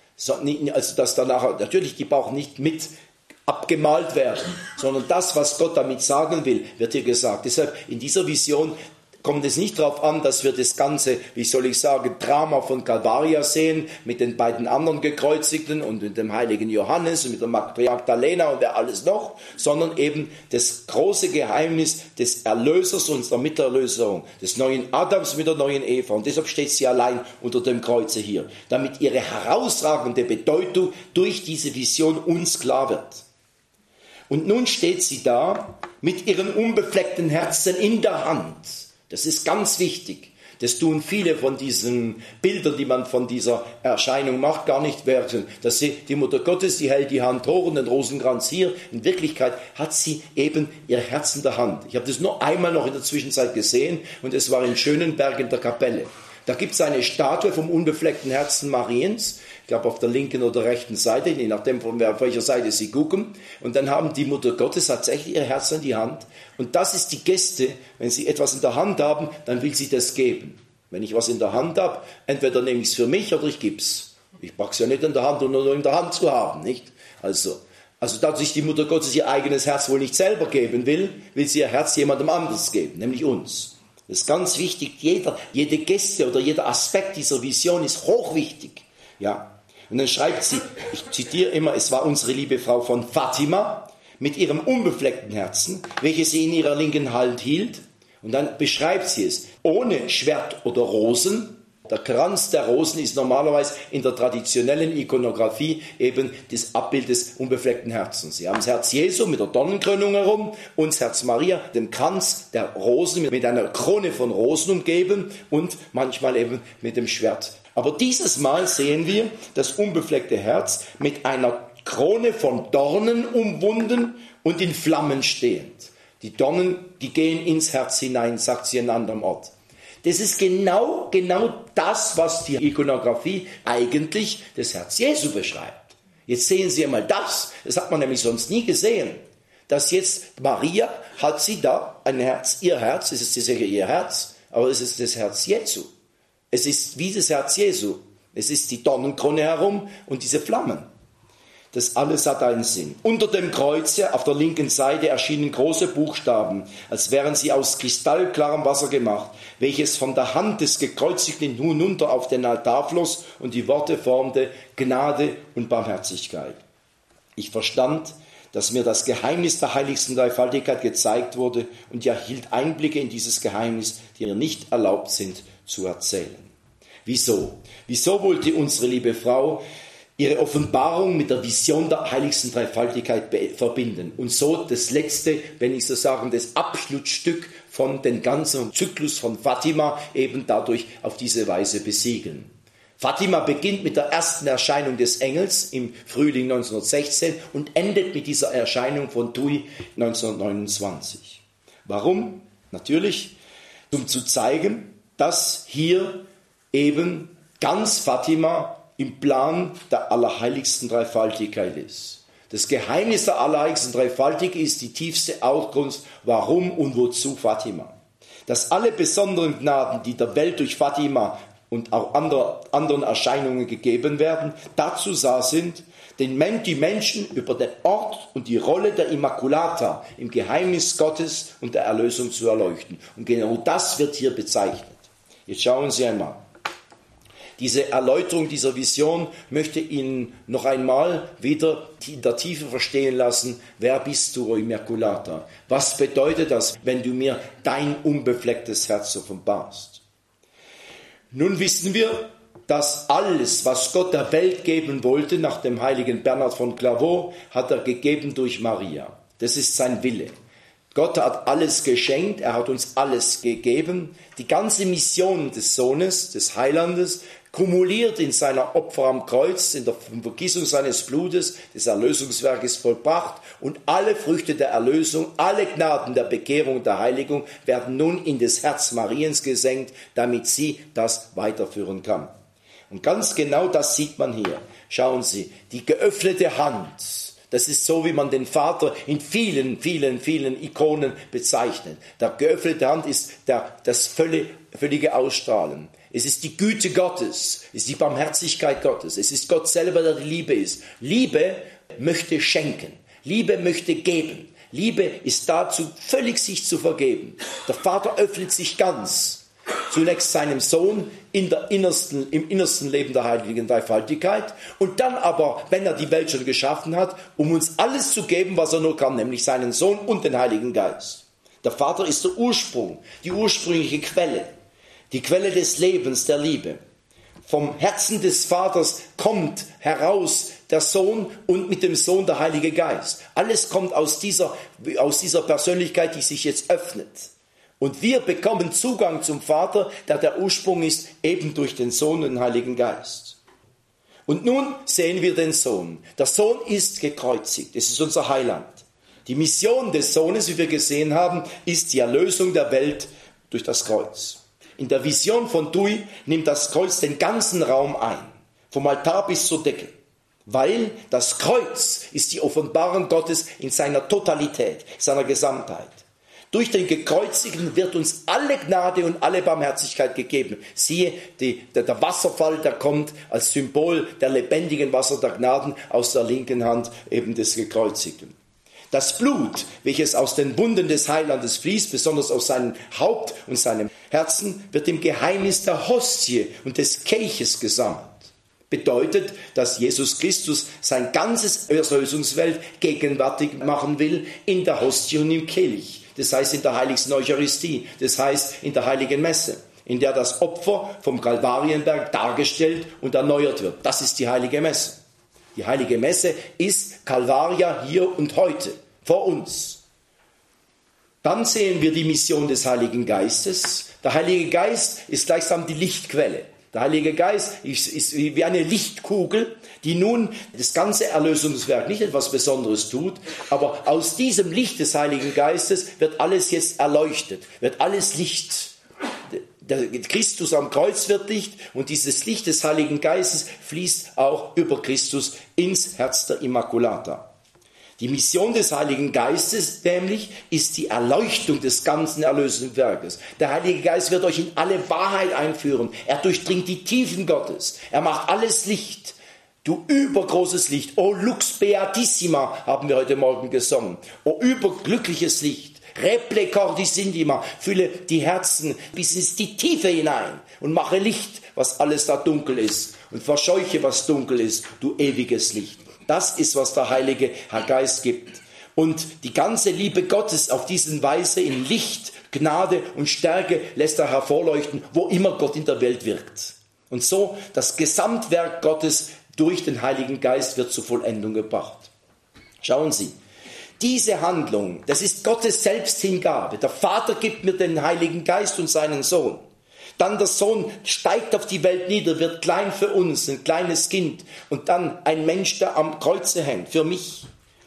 Also dass danach, natürlich, die brauchen nicht mit abgemalt werden, sondern das, was Gott damit sagen will, wird hier gesagt. Deshalb in dieser Vision kommt es nicht darauf an, dass wir das ganze, wie soll ich sagen, Drama von Calvaria sehen, mit den beiden anderen Gekreuzigten und mit dem heiligen Johannes und mit der Magdalena und wer alles noch, sondern eben das große Geheimnis des Erlösers und der Miterlösung, des neuen Adams mit der neuen Eva. Und deshalb steht sie allein unter dem Kreuze hier, damit ihre herausragende Bedeutung durch diese Vision uns klar wird. Und nun steht sie da mit ihrem unbefleckten Herzen in der Hand. Das ist ganz wichtig. Das tun viele von diesen Bildern, die man von dieser Erscheinung macht, gar nicht werten. Dass sie, die Mutter Gottes, die hält die Hand hoch und den Rosenkranz hier. In Wirklichkeit hat sie eben ihr Herz in der Hand. Ich habe das nur einmal noch in der Zwischenzeit gesehen und es war in Schönenberg in der Kapelle. Da gibt es eine Statue vom unbefleckten Herzen Mariens. Ich glaube auf der linken oder rechten Seite, je nachdem von welcher Seite Sie gucken. Und dann haben die Mutter Gottes tatsächlich ihr Herz in die Hand. Und das ist die Geste, wenn Sie etwas in der Hand haben, dann will sie das geben. Wenn ich was in der Hand habe, entweder nehme ich es für mich oder ich gebe es. Ich packe es ja nicht in der Hand, um nur in der Hand zu haben, nicht? Also, also da sich die Mutter Gottes ihr eigenes Herz wohl nicht selber geben will, will sie ihr Herz jemandem anderes geben, nämlich uns. Das ist ganz wichtig. Jeder, jede Geste oder jeder Aspekt dieser Vision ist hochwichtig. Ja. Und dann schreibt sie, ich zitiere immer, es war unsere liebe Frau von Fatima mit ihrem unbefleckten Herzen, welches sie in ihrer linken Hand hielt. Und dann beschreibt sie es, ohne Schwert oder Rosen, Der Kranz der Rosen ist normalerweise in der traditionellen Ikonografie eben das Abbild des unbefleckten Herzens. Sie haben das Herz Jesu mit der Dornenkrönung herum und das Herz Maria, dem Kranz der Rosen mit einer Krone von Rosen umgeben und manchmal eben mit dem Schwert. Aber dieses Mal sehen wir das unbefleckte Herz mit einer Krone von Dornen umwunden und in Flammen stehend. Die Dornen, die gehen ins Herz hinein, sagt sie an einem anderen Ort. Das ist genau, genau das, was die Ikonografie eigentlich das Herz Jesu beschreibt. Jetzt sehen Sie einmal das, das hat man nämlich sonst nie gesehen, dass jetzt Maria, hat sie da ein Herz, ihr Herz, es ist sicher ihr Herz, aber es ist das Herz Jesu. Es ist wie das Herz Jesu. Es ist die Dornenkrone herum und diese Flammen. Das alles hat einen Sinn. Unter dem Kreuze auf der linken Seite erschienen große Buchstaben, als wären sie aus kristallklarem Wasser gemacht, welches von der Hand des Gekreuzigten hinunter auf den Altar floss und die Worte formte: Gnade und Barmherzigkeit. Ich verstand, dass mir das Geheimnis der heiligsten Dreifaltigkeit gezeigt wurde und erhielt Einblicke in dieses Geheimnis, die mir nicht erlaubt sind zu erzählen. Wieso? Wieso wollte unsere liebe Frau ihre Offenbarung mit der Vision der heiligsten Dreifaltigkeit verbinden und so das letzte, wenn ich so sagen, das Abschlussstück von dem ganzen Zyklus von Fatima eben dadurch auf diese Weise besiegeln? Fatima beginnt mit der ersten Erscheinung des Engels im Frühling neunzehnhundertsechzehn und endet mit dieser Erscheinung von Tui neunzehnhundertneunundzwanzig. Warum? Natürlich, um zu zeigen, dass hier eben ganz Fatima im Plan der allerheiligsten Dreifaltigkeit ist. Das Geheimnis der allerheiligsten Dreifaltigkeit ist die tiefste Auskunft, warum und wozu Fatima. Dass alle besonderen Gnaden, die der Welt durch Fatima und auch andere, anderen Erscheinungen gegeben werden, dazu da sind, den Men- die Menschen über den Ort und die Rolle der Immaculata im Geheimnis Gottes und der Erlösung zu erleuchten. Und genau das wird hier bezeichnet. Jetzt schauen Sie einmal. Diese Erläuterung dieser Vision möchte Ihnen noch einmal wieder in der Tiefe verstehen lassen, wer bist du, o Immaculata? Was bedeutet das, wenn du mir dein unbeflecktes Herz offenbarst? Nun wissen wir, dass alles, was Gott der Welt geben wollte, nach dem heiligen Bernhard von Clairvaux, hat er gegeben durch Maria. Das ist sein Wille. Gott hat alles geschenkt, er hat uns alles gegeben. Die ganze Mission des Sohnes, des Heilandes, kumuliert in seiner Opfer am Kreuz, in der Vergießung seines Blutes, des Erlösungswerkes vollbracht und alle Früchte der Erlösung, alle Gnaden der Bekehrung und der Heiligung werden nun in das Herz Mariens gesenkt, damit sie das weiterführen kann. Und ganz genau das sieht man hier. Schauen Sie, die geöffnete Hand, das ist so, wie man den Vater in vielen, vielen, vielen Ikonen bezeichnet. Der geöffnete Hand ist der, das völlige, völlige Ausstrahlen. Es ist die Güte Gottes, es ist die Barmherzigkeit Gottes, es ist Gott selber, der die Liebe ist. Liebe möchte schenken, Liebe möchte geben, Liebe ist dazu, völlig sich zu vergeben. Der Vater öffnet sich ganz, zunächst seinem Sohn in der innersten, im innersten Leben der heiligen Dreifaltigkeit und dann aber, wenn er die Welt schon geschaffen hat, um uns alles zu geben, was er nur kann, nämlich seinen Sohn und den Heiligen Geist. Der Vater ist der Ursprung, die ursprüngliche Quelle. Die Quelle des Lebens, der Liebe. Vom Herzen des Vaters kommt heraus der Sohn und mit dem Sohn der Heilige Geist. Alles kommt aus dieser, aus dieser Persönlichkeit, die sich jetzt öffnet. Und wir bekommen Zugang zum Vater, der der Ursprung ist, eben durch den Sohn und den Heiligen Geist. Und nun sehen wir den Sohn. Der Sohn ist gekreuzigt. Das ist unser Heiland. Die Mission des Sohnes, wie wir gesehen haben, ist die Erlösung der Welt durch das Kreuz. In der Vision von Tui nimmt das Kreuz den ganzen Raum ein, vom Altar bis zur Decke, weil das Kreuz ist die Offenbarung Gottes in seiner Totalität, seiner Gesamtheit. Durch den Gekreuzigten wird uns alle Gnade und alle Barmherzigkeit gegeben. Siehe, die, der, der Wasserfall, der kommt als Symbol der lebendigen Wasser der Gnaden aus der linken Hand eben des Gekreuzigten. Das Blut, welches aus den Wunden des Heilandes fließt, besonders aus seinem Haupt und seinem Herzen, wird im Geheimnis der Hostie und des Kelches gesammelt. Bedeutet, dass Jesus Christus sein ganzes Erlösungswelt gegenwärtig machen will in der Hostie und im Kelch. Das heißt in der heiligsten Eucharistie, das heißt in der heiligen Messe. in der das Opfer vom Kalvarienberg dargestellt und erneuert wird. Das ist die Heilige Messe. Die Heilige Messe ist Kalvaria hier und heute, vor uns. Dann sehen wir die Mission des Heiligen Geistes. Der Heilige Geist ist gleichsam die Lichtquelle. Der Heilige Geist ist, ist wie eine Lichtkugel, die nun das ganze Erlösungswerk nicht etwas Besonderes tut, aber aus diesem Licht des Heiligen Geistes wird alles jetzt erleuchtet, wird alles Licht. Der Christus am Kreuz wird Licht und dieses Licht des Heiligen Geistes fließt auch über Christus ins Herz der Immaculata. Die Mission des Heiligen Geistes nämlich ist die Erleuchtung des ganzen Erlösungswerkes. Der Heilige Geist wird euch in alle Wahrheit einführen. Er durchdringt die Tiefen Gottes. Er macht alles Licht. Du übergroßes Licht. O lux beatissima haben wir heute Morgen gesungen. O überglückliches Licht. Reple cordis indima. Fülle die Herzen bis ins die Tiefe hinein und mache Licht, was alles da dunkel ist. Und verscheuche, was dunkel ist, du ewiges Licht. Das ist, was der Heilige Geist gibt. Und die ganze Liebe Gottes auf diese Weise in Licht, Gnade und Stärke lässt er hervorleuchten, wo immer Gott in der Welt wirkt. Und so das Gesamtwerk Gottes durch den Heiligen Geist wird zur Vollendung gebracht. Schauen Sie, diese Handlung, das ist Gottes Selbsthingabe. Der Vater gibt mir den Heiligen Geist und seinen Sohn. Dann der Sohn steigt auf die Welt nieder, wird klein für uns, ein kleines Kind. Und dann ein Mensch, der am Kreuze hängt, für mich.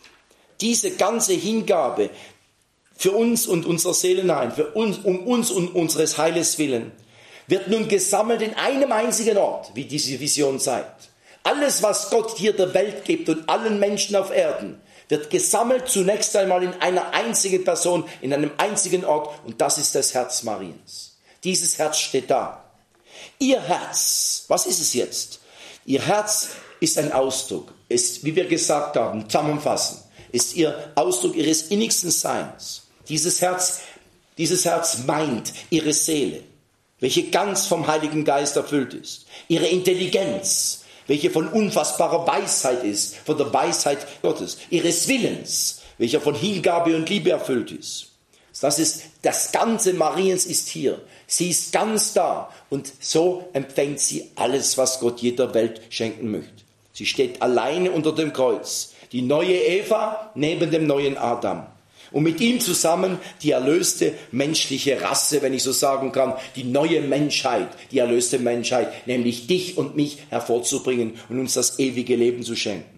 Diese ganze Hingabe für uns und unsere Seelen ein, für uns, um uns und unseres Heiles willen, wird nun gesammelt in einem einzigen Ort, wie diese Vision zeigt. Alles, was Gott hier der Welt gibt und allen Menschen auf Erden, wird gesammelt zunächst einmal in einer einzigen Person, in einem einzigen Ort. Und das ist das Herz Mariens. Dieses Herz steht da. Ihr Herz, was ist es jetzt? Ihr Herz ist ein Ausdruck, ist, wie wir gesagt haben, zusammenfassen, ist ihr Ausdruck ihres innigsten Seins. Dieses Herz, dieses Herz meint ihre Seele, welche ganz vom Heiligen Geist erfüllt ist. Ihre Intelligenz, welche von unfassbarer Weisheit ist, von der Weisheit Gottes. Ihres Willens, welcher von Hingabe und Liebe erfüllt ist. Das ist, das Ganze Mariens ist hier. Sie ist ganz da und so empfängt sie alles, was Gott jeder Welt schenken möchte. Sie steht alleine unter dem Kreuz. Die neue Eva neben dem neuen Adam. Und mit ihm zusammen die erlöste menschliche Rasse, wenn ich so sagen kann, die neue Menschheit, die erlöste Menschheit, nämlich dich und mich hervorzubringen und uns das ewige Leben zu schenken.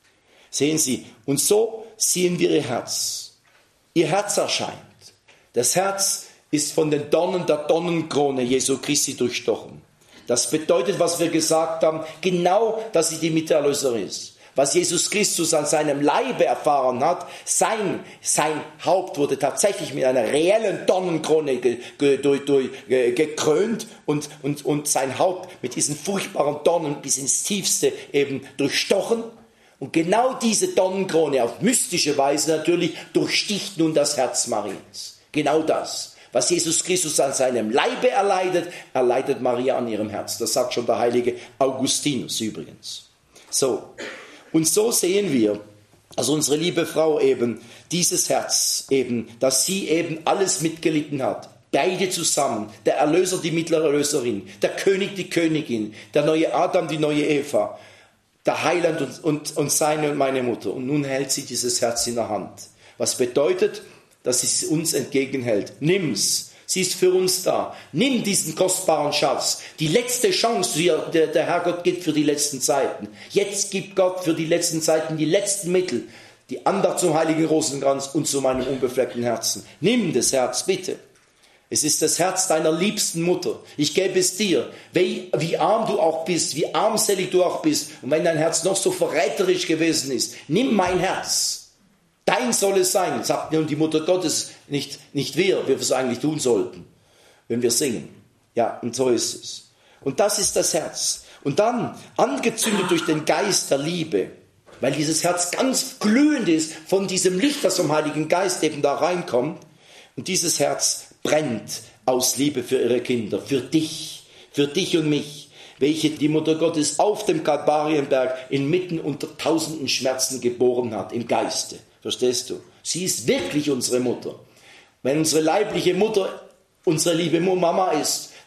Sehen Sie, und so sehen wir ihr Herz. Ihr Herz erscheint. Das Herz ist von den Dornen der Dornenkrone Jesu Christi durchstochen. Das bedeutet, was wir gesagt haben, genau, dass sie die Miterlöserin ist. Was Jesus Christus an seinem Leibe erfahren hat, sein, sein Haupt wurde tatsächlich mit einer reellen Dornenkrone ge, ge, durch, durch, ge, gekrönt und, und, und sein Haupt mit diesen furchtbaren Dornen bis ins Tiefste eben durchstochen. Und genau diese Dornenkrone, auf mystische Weise natürlich, durchsticht nun das Herz Mariens. Genau das. Was Jesus Christus an seinem Leibe erleidet, erleidet Maria an ihrem Herz. Das sagt schon der heilige Augustinus übrigens. So. Und so sehen wir, also unsere liebe Frau eben, dieses Herz eben, dass sie eben alles mitgelitten hat. Beide zusammen, der Erlöser, die mittlere Erlöserin, der König, die Königin, der neue Adam, die neue Eva, der Heiland und, und, und seine und meine Mutter. Und nun hält sie dieses Herz in der Hand. Was bedeutet, dass sie es uns entgegenhält. Nimm's. Sie ist für uns da. Nimm diesen kostbaren Schatz. Die letzte Chance, die der, der Herrgott gibt für die letzten Zeiten. Jetzt gibt Gott für die letzten Zeiten die letzten Mittel. Die Andacht zum heiligen Rosenkranz und zu meinem unbefleckten Herzen. Nimm das Herz, bitte. Es ist das Herz deiner liebsten Mutter. Ich gebe es dir. Wie, wie arm du auch bist, wie armselig du auch bist. Und wenn dein Herz noch so verräterisch gewesen ist, nimm mein Herz. Dein soll es sein, sagt nun die Mutter Gottes, nicht, nicht wir, wie wir es eigentlich tun sollten, wenn wir singen. Ja, und so ist es. Und das ist das Herz. Und dann, angezündet durch den Geist der Liebe, weil dieses Herz ganz glühend ist von diesem Licht, das vom Heiligen Geist eben da reinkommt, und dieses Herz brennt aus Liebe für ihre Kinder, für dich, für dich und mich, welche die Mutter Gottes auf dem Kalvarienberg inmitten unter tausenden Schmerzen geboren hat, im Geiste. Verstehst du? Sie ist wirklich unsere Mutter. Wenn unsere leibliche Mutter unsere liebe Mama ist,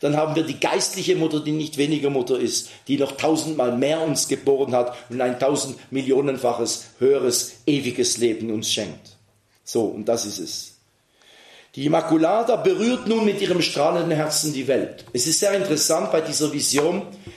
Dann haben wir die geistliche Mutter, die nicht weniger Mutter ist, die noch tausendmal mehr uns geboren hat und ein tausend Millionenfaches höheres, ewiges Leben uns schenkt. So, und das ist es. Die Immaculata berührt nun mit ihrem strahlenden Herzen die Welt. Es ist sehr interessant bei dieser Vision,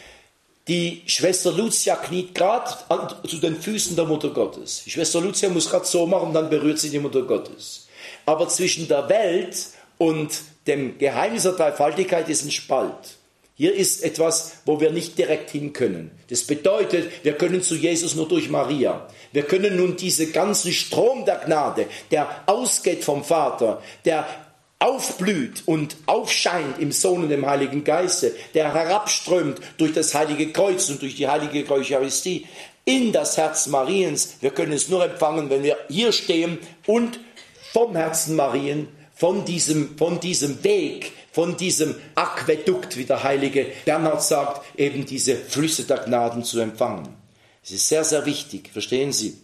die Schwester Lucia kniet gerade zu den Füßen der Mutter Gottes. Die Schwester Lucia muss gerade so machen, dann berührt sie die Mutter Gottes. Aber zwischen der Welt und dem Geheimnis der Dreifaltigkeit ist ein Spalt. Hier ist etwas, wo wir nicht direkt hin können. Das bedeutet, wir können zu Jesus nur durch Maria. Wir können nun diesen ganzen Strom der Gnade, der ausgeht vom Vater, der aufblüht und aufscheint im Sohn und im Heiligen Geiste, der herabströmt durch das Heilige Kreuz und durch die Heilige Eucharistie in das Herz Mariens. Wir können es nur empfangen, wenn wir hier stehen und vom Herzen Marien, von diesem, von diesem Weg, von diesem Aquädukt, wie der heilige Bernhard sagt, eben diese Flüsse der Gnaden zu empfangen. Es ist sehr, sehr wichtig, verstehen Sie?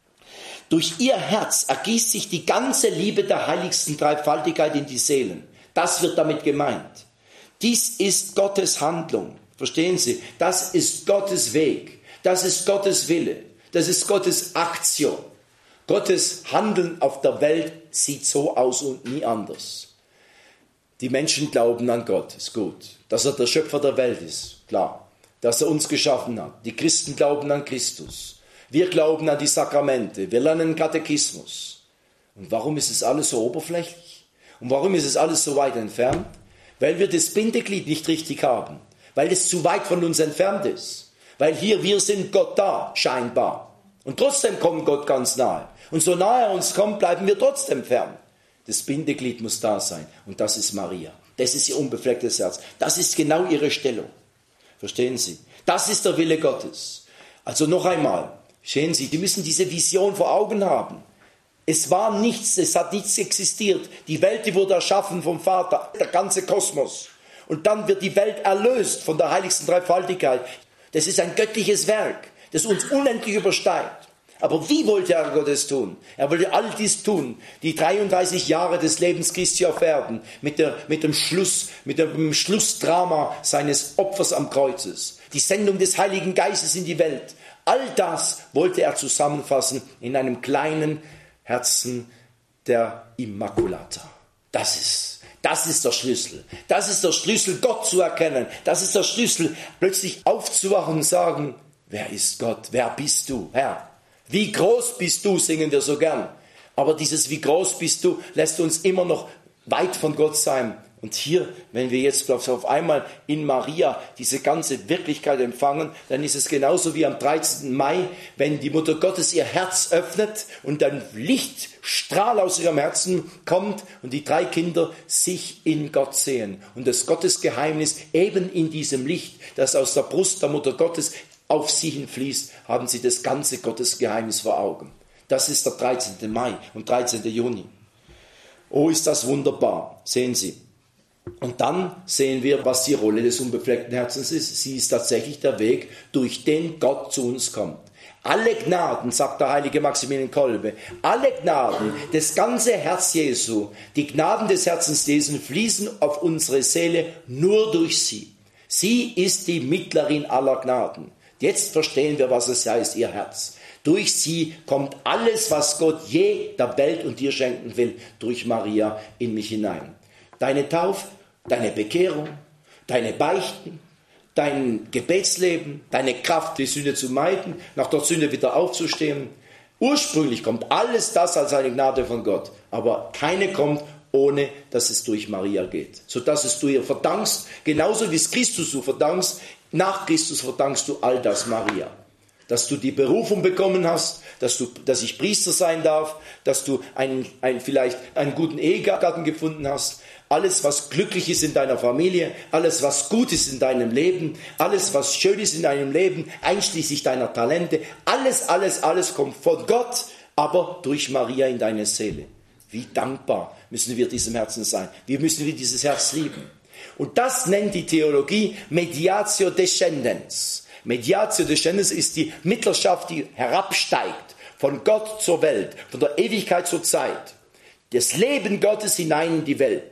Durch ihr Herz ergießt sich die ganze Liebe der heiligsten Dreifaltigkeit in die Seelen. Das wird damit gemeint. Dies ist Gottes Handlung, verstehen Sie? Das ist Gottes Weg, das ist Gottes Wille, das ist Gottes Aktion. Gottes Handeln auf der Welt sieht so aus und nie anders. Die Menschen glauben an Gott, ist gut. Dass er der Schöpfer der Welt ist, klar. Dass er uns geschaffen hat. Die Christen glauben an Christus. Wir glauben an die Sakramente. Wir lernen Katechismus. Und warum ist es alles so oberflächlich? Und warum ist es alles so weit entfernt? Weil wir das Bindeglied nicht richtig haben. Weil es zu weit von uns entfernt ist. Weil hier, wir sind Gott da, scheinbar. Und trotzdem kommt Gott ganz nahe. Und so nahe er uns kommt, bleiben wir trotzdem fern. Das Bindeglied muss da sein. Und das ist Maria. Das ist ihr unbeflecktes Herz. Das ist genau ihre Stellung. Verstehen Sie? Das ist der Wille Gottes. Also noch einmal. Sehen Sie, Sie müssen diese Vision vor Augen haben. Es war nichts, es hat nichts existiert. Die Welt, die wurde erschaffen vom Vater, der ganze Kosmos. Und dann wird die Welt erlöst von der heiligsten Dreifaltigkeit. Das ist ein göttliches Werk, das uns unendlich übersteigt. Aber wie wollte er Gott es tun? Er wollte all dies tun, die dreiunddreißig Jahre des Lebens Christi auf Erden, mit, der, mit dem Schluss, mit dem Schlussdrama seines Opfers am Kreuzes, die Sendung des Heiligen Geistes in die Welt. All das wollte er zusammenfassen in einem kleinen Herzen der Immaculata. Das ist, das ist der Schlüssel. Das ist der Schlüssel, Gott zu erkennen. Das ist der Schlüssel, plötzlich aufzuwachen und sagen, wer ist Gott? Wer bist du, Herr? Wie groß bist du, singen wir so gern. Aber dieses wie groß bist du, lässt uns immer noch weit von Gott sein. Und hier, wenn wir jetzt auf einmal in Maria diese ganze Wirklichkeit empfangen, dann ist es genauso wie am dreizehnten Mai, wenn die Mutter Gottes ihr Herz öffnet und ein Lichtstrahl aus ihrem Herzen kommt und die drei Kinder sich in Gott sehen. Und das Gottesgeheimnis eben in diesem Licht, das aus der Brust der Mutter Gottes auf sie hinfließt, haben sie das ganze Gottesgeheimnis vor Augen. Das ist der dreizehnte Mai und dreizehnte Juni. Oh, ist das wunderbar, sehen Sie. Und dann sehen wir, was die Rolle des unbefleckten Herzens ist. Sie ist tatsächlich der Weg, durch den Gott zu uns kommt. Alle Gnaden, sagt der heilige Maximilian Kolbe, alle Gnaden, das ganze Herz Jesu, die Gnaden des Herzens Jesu fließen auf unsere Seele nur durch sie. Sie ist die Mittlerin aller Gnaden. Jetzt verstehen wir, was es heißt, ihr Herz. Durch sie kommt alles, was Gott je der Welt und dir schenken will, durch Maria in mich hinein. Deine Taufe, deine Bekehrung, deine Beichten, dein Gebetsleben, deine Kraft, die Sünde zu meiden, nach der Sünde wieder aufzustehen. Ursprünglich kommt alles das als eine Gnade von Gott, aber keine kommt, ohne dass es durch Maria geht. Sodass es du ihr verdankst, genauso wie es Christus du verdankst, nach Christus verdankst du all das Maria. Dass du die Berufung bekommen hast, dass, du, dass ich Priester sein darf, dass du einen, einen, vielleicht einen guten Ehegatten gefunden hast, alles, was glücklich ist in deiner Familie, alles, was gut ist in deinem Leben, alles, was schön ist in deinem Leben, einschließlich deiner Talente, alles, alles, alles kommt von Gott, aber durch Maria in deine Seele. Wie dankbar müssen wir diesem Herzen sein. Wie müssen wir dieses Herz lieben. Und das nennt die Theologie Mediatio Descendens. Mediatio Descendens ist die Mittlerschaft, die herabsteigt von Gott zur Welt, von der Ewigkeit zur Zeit. Das Leben Gottes hinein in die Welt.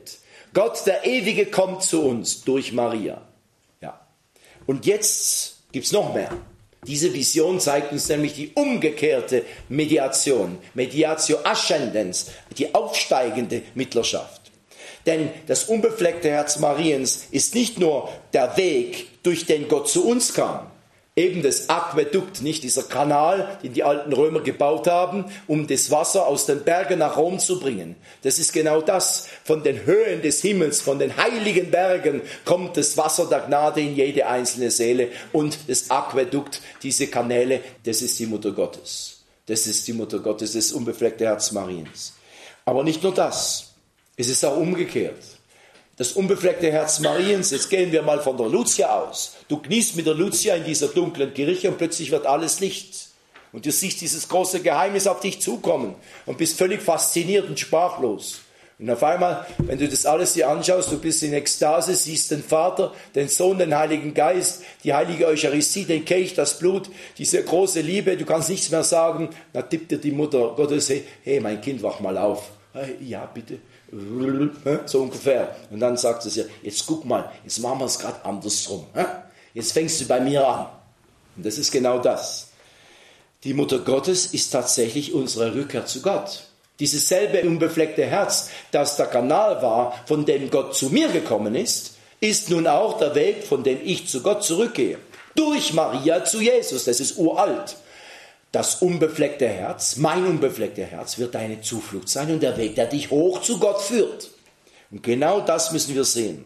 Gott, der Ewige, kommt zu uns durch Maria. Ja. Und jetzt gibt es noch mehr. Diese Vision zeigt uns nämlich die umgekehrte Mediation, Mediatio Ascendens, die aufsteigende Mittlerschaft. Denn das unbefleckte Herz Mariens ist nicht nur der Weg, durch den Gott zu uns kam, eben das Aquädukt, nicht dieser Kanal, den die alten Römer gebaut haben, um das Wasser aus den Bergen nach Rom zu bringen. Das ist genau das. Von den Höhen des Himmels, von den heiligen Bergen kommt das Wasser der Gnade in jede einzelne Seele. Und das Aquädukt, diese Kanäle, das ist die Mutter Gottes. Das ist die Mutter Gottes, das unbefleckte Herz Mariens. Aber nicht nur das. Es ist auch umgekehrt. Das unbefleckte Herz Mariens, jetzt gehen wir mal von der Lucia aus. Du kniest mit der Lucia in dieser dunklen Kirche und plötzlich wird alles Licht. Und du siehst dieses große Geheimnis auf dich zukommen und bist völlig fasziniert und sprachlos. Und auf einmal, wenn du das alles dir anschaust, du bist in Ekstase, siehst den Vater, den Sohn, den Heiligen Geist, die heilige Eucharistie, den Kelch, das Blut, diese große Liebe, du kannst nichts mehr sagen. Dann tippt dir die Mutter Gottes, hey, mein Kind, wach mal auf. Ja, bitte. So ungefähr. Und dann sagt es ja, jetzt guck mal, jetzt machen wir es gerade andersrum. Jetzt fängst du bei mir an. Und das ist genau das. Die Mutter Gottes ist tatsächlich unsere Rückkehr zu Gott. Dieses selbe unbefleckte Herz, das der Kanal war, von dem Gott zu mir gekommen ist, ist nun auch der Weg, von dem ich zu Gott zurückgehe. Durch Maria zu Jesus, das ist uralt. Das unbefleckte Herz, mein unbeflecktes Herz, wird deine Zuflucht sein und der Weg, der dich hoch zu Gott führt. Und genau das müssen wir sehen.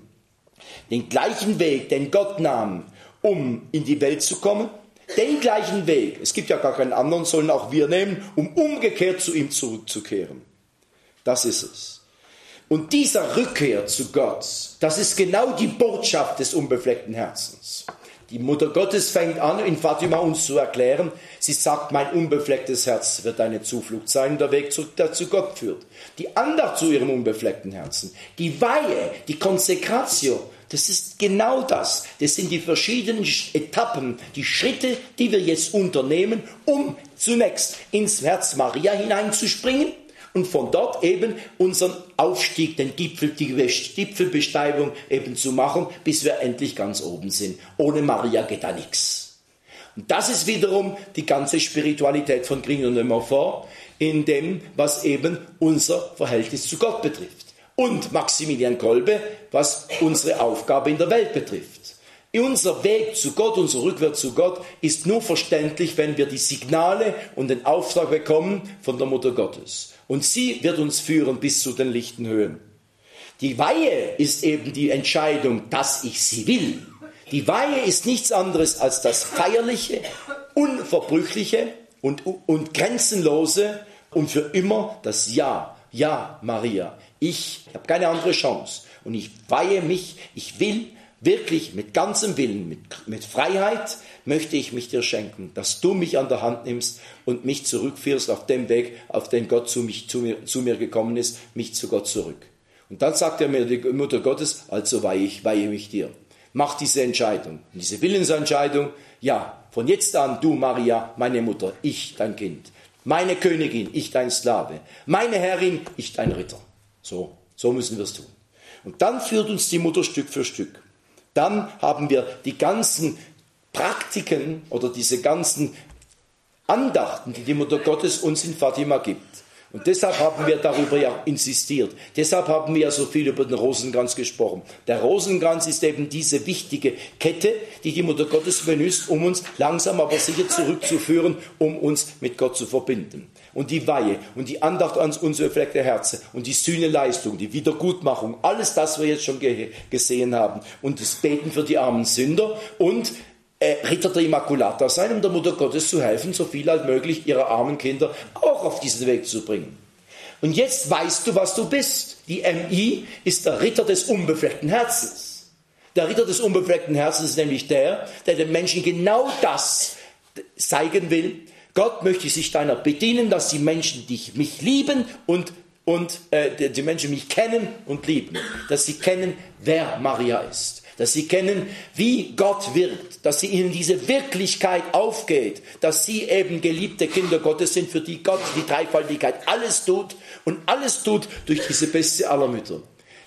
Den gleichen Weg, den Gott nahm, um in die Welt zu kommen, den gleichen Weg, es gibt ja gar keinen anderen, sollen auch wir nehmen, um umgekehrt zu ihm zurückzukehren. Das ist es. Und dieser Rückkehr zu Gott, das ist genau die Botschaft des unbefleckten Herzens. Die Mutter Gottes fängt an, in Fatima uns zu erklären, sie sagt, mein unbeflecktes Herz wird eine Zuflucht sein, der Weg, der zu Gott führt. Die Andacht zu ihrem unbefleckten Herzen, die Weihe, die Konsekratio, das ist genau das. Das sind die verschiedenen Etappen, die Schritte, die wir jetzt unternehmen, um zunächst ins Herz Maria hineinzuspringen und von dort eben unseren Aufstieg, den Gipfel, die Gipfelbesteigung eben zu machen, bis wir endlich ganz oben sind. Ohne Maria geht da nichts. Und das ist wiederum die ganze Spiritualität von Grignon de Montfort, in dem, was eben unser Verhältnis zu Gott betrifft. Und Maximilian Kolbe, was unsere Aufgabe in der Welt betrifft. Unser Weg zu Gott, unser Rückwärts zu Gott, ist nur verständlich, wenn wir die Signale und den Auftrag bekommen von der Mutter Gottes. Und sie wird uns führen bis zu den lichten Höhen. Die Weihe ist eben die Entscheidung, dass ich sie will. Die Weihe ist nichts anderes als das feierliche, unverbrüchliche und, und grenzenlose und für immer das Ja. Ja, Maria, ich habe keine andere Chance. Und ich weihe mich, ich will wirklich mit ganzem Willen, mit, mit Freiheit, möchte ich mich dir schenken, dass du mich an der Hand nimmst und mich zurückführst auf dem Weg, auf den Gott zu, mich, zu, mir, zu mir gekommen ist, mich zu Gott zurück. Und dann sagt er mir, die Mutter Gottes, also weihe ich, weihe mich dir. Mach diese Entscheidung, diese Willensentscheidung, ja, von jetzt an, du Maria, meine Mutter, ich, dein Kind. Meine Königin, ich dein Sklave. Meine Herrin, ich dein Ritter. So, so müssen wir es tun. Und dann führt uns die Mutter Stück für Stück. Dann haben wir die ganzen Praktiken oder diese ganzen Andachten, die die Mutter Gottes uns in Fatima gibt. Und deshalb haben wir darüber ja insistiert. Deshalb haben wir ja so viel über den Rosenkranz gesprochen. Der Rosenkranz ist eben diese wichtige Kette, die die Mutter Gottes benutzt, um uns langsam aber sicher zurückzuführen, um uns mit Gott zu verbinden. Und die Weihe und die Andacht ans unbefleckte Herz und die Sühneleistung, die Wiedergutmachung, alles das wir jetzt schon ge- gesehen haben. Und das Beten für die armen Sünder und Ritter der Immaculata sein, um der Mutter Gottes zu helfen, so viel als möglich ihrer armen Kinder auch auf diesen Weg zu bringen. Und jetzt weißt du, was du bist. Die M I ist der Ritter des unbefleckten Herzens. Der Ritter des unbefleckten Herzens ist nämlich der, der den Menschen genau das zeigen will. Gott möchte sich deiner bedienen, dass die Menschen dich, mich lieben und, und äh, die Menschen mich kennen und lieben. Dass sie kennen, wer Maria ist. Dass sie kennen, wie Gott wirkt, dass sie ihnen diese Wirklichkeit aufgeht, dass sie eben geliebte Kinder Gottes sind, für die Gott die Dreifaltigkeit alles tut und alles tut durch diese beste aller Mütter.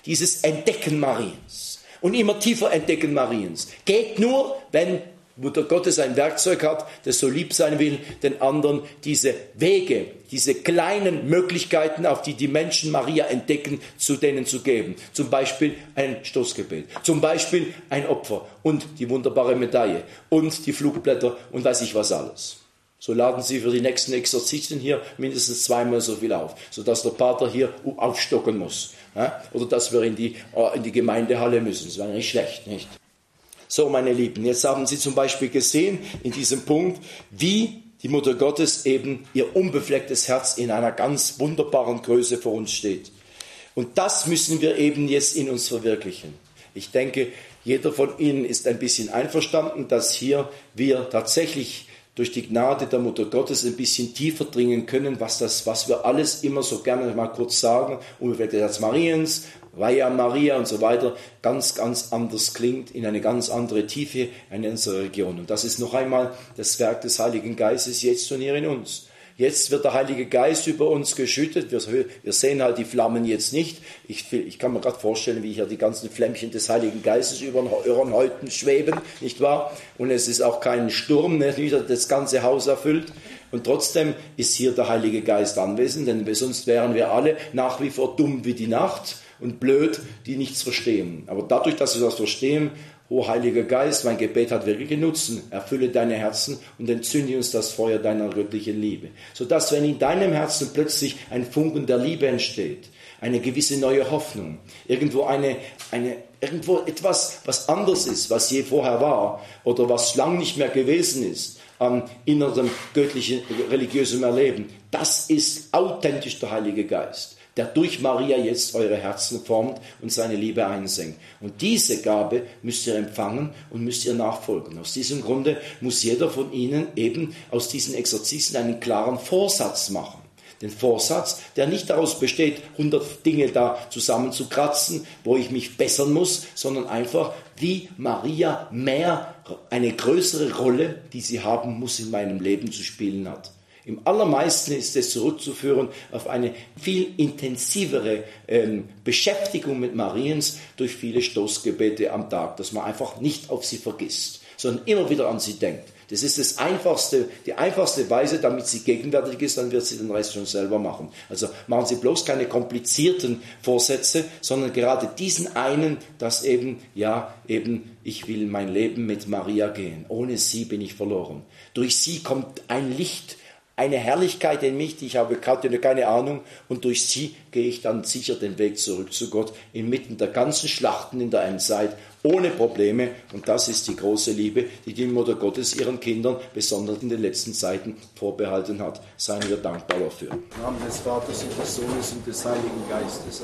dieses Entdecken Mariens und immer tiefer Entdecken Mariens geht nur, wenn Mutter Gottes ein Werkzeug hat, das so lieb sein will, den anderen diese Wege, diese kleinen Möglichkeiten, auf die die Menschen Maria entdecken, zu denen zu geben. Zum Beispiel ein Stoßgebet, zum Beispiel ein Opfer und die wunderbare Medaille und die Flugblätter und weiß ich was alles. So laden Sie für die nächsten Exerzitien hier mindestens zweimal so viel auf, sodass der Pater hier aufstocken muss. Ja? Oder dass wir in die, in die Gemeindehalle müssen. Das wäre nicht schlecht, nicht? So, meine Lieben, jetzt haben Sie zum Beispiel gesehen in diesem Punkt, wie die Mutter Gottes eben ihr unbeflecktes Herz in einer ganz wunderbaren Größe vor uns steht. Und das müssen wir eben jetzt in uns verwirklichen. Ich denke, jeder von Ihnen ist ein bisschen einverstanden, dass hier wir tatsächlich durch die Gnade der Mutter Gottes ein bisschen tiefer dringen können, was das, was wir alles immer so gerne mal kurz sagen, unbeflecktes Herz Mariens, Via Maria und so weiter, ganz, ganz anders klingt, in eine ganz andere Tiefe in unserer Region. Und das ist noch einmal das Werk des Heiligen Geistes jetzt und hier in uns. Jetzt wird der Heilige Geist über uns geschüttet. Wir, wir sehen halt die Flammen jetzt nicht. Ich, ich kann mir gerade vorstellen, wie hier die ganzen Flämmchen des Heiligen Geistes über den Häuten schweben, nicht wahr? Und es ist auch kein Sturm, der wieder das ganze Haus erfüllt. Und trotzdem ist hier der Heilige Geist anwesend, denn sonst wären wir alle nach wie vor dumm wie die Nacht und blöd, die nichts verstehen. Aber dadurch, dass wir das verstehen, O Heiliger Geist, mein Gebet hat wirklichen Nutzen. Erfülle deine Herzen und entzünde uns das Feuer deiner göttlichen Liebe. Sodass, wenn in deinem Herzen plötzlich ein Funken der Liebe entsteht, eine gewisse neue Hoffnung, irgendwo eine, eine, irgendwo etwas, was anders ist, was je vorher war oder was lang nicht mehr gewesen ist, an innerem göttlichen, religiösem Erleben, das ist authentisch der Heilige Geist, der durch Maria jetzt eure Herzen formt und seine Liebe einsenkt. Und diese Gabe müsst ihr empfangen und müsst ihr nachfolgen. Aus diesem Grunde muss jeder von ihnen eben aus diesen Exerzitien einen klaren Vorsatz machen. Den Vorsatz, der nicht daraus besteht, hundert Dinge da zusammenzukratzen, wo ich mich bessern muss, sondern einfach, wie Maria mehr eine größere Rolle, die sie haben muss, in meinem Leben zu spielen hat. Im allermeisten ist es zurückzuführen auf eine viel intensivere ähm, Beschäftigung mit Mariens durch viele Stoßgebete am Tag, dass man einfach nicht auf sie vergisst, sondern immer wieder an sie denkt. Das ist das einfachste, die einfachste Weise, damit sie gegenwärtig ist, dann wird sie den Rest schon selber machen. Also machen Sie bloß keine komplizierten Vorsätze, sondern gerade diesen einen, dass eben, ja, eben, ich will mein Leben mit Maria gehen. Ohne sie bin ich verloren. Durch sie kommt ein Licht, eine Herrlichkeit in mich, die ich habe keine Ahnung, und durch sie gehe ich dann sicher den Weg zurück zu Gott, inmitten der ganzen Schlachten in der Endzeit, ohne Probleme. Und das ist die große Liebe, die die Mutter Gottes ihren Kindern, besonders in den letzten Zeiten, vorbehalten hat. Seien wir dankbar dafür. Im Namen des Vaters und des Sohnes und des Heiligen Geistes.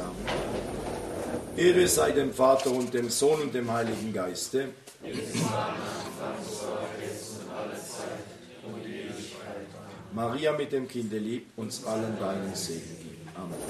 Amen. Ehre sei dem Vater und dem Sohn und dem Heiligen Geiste. Maria mit dem Kinde lieb, uns allen deinen Segen geben. Amen.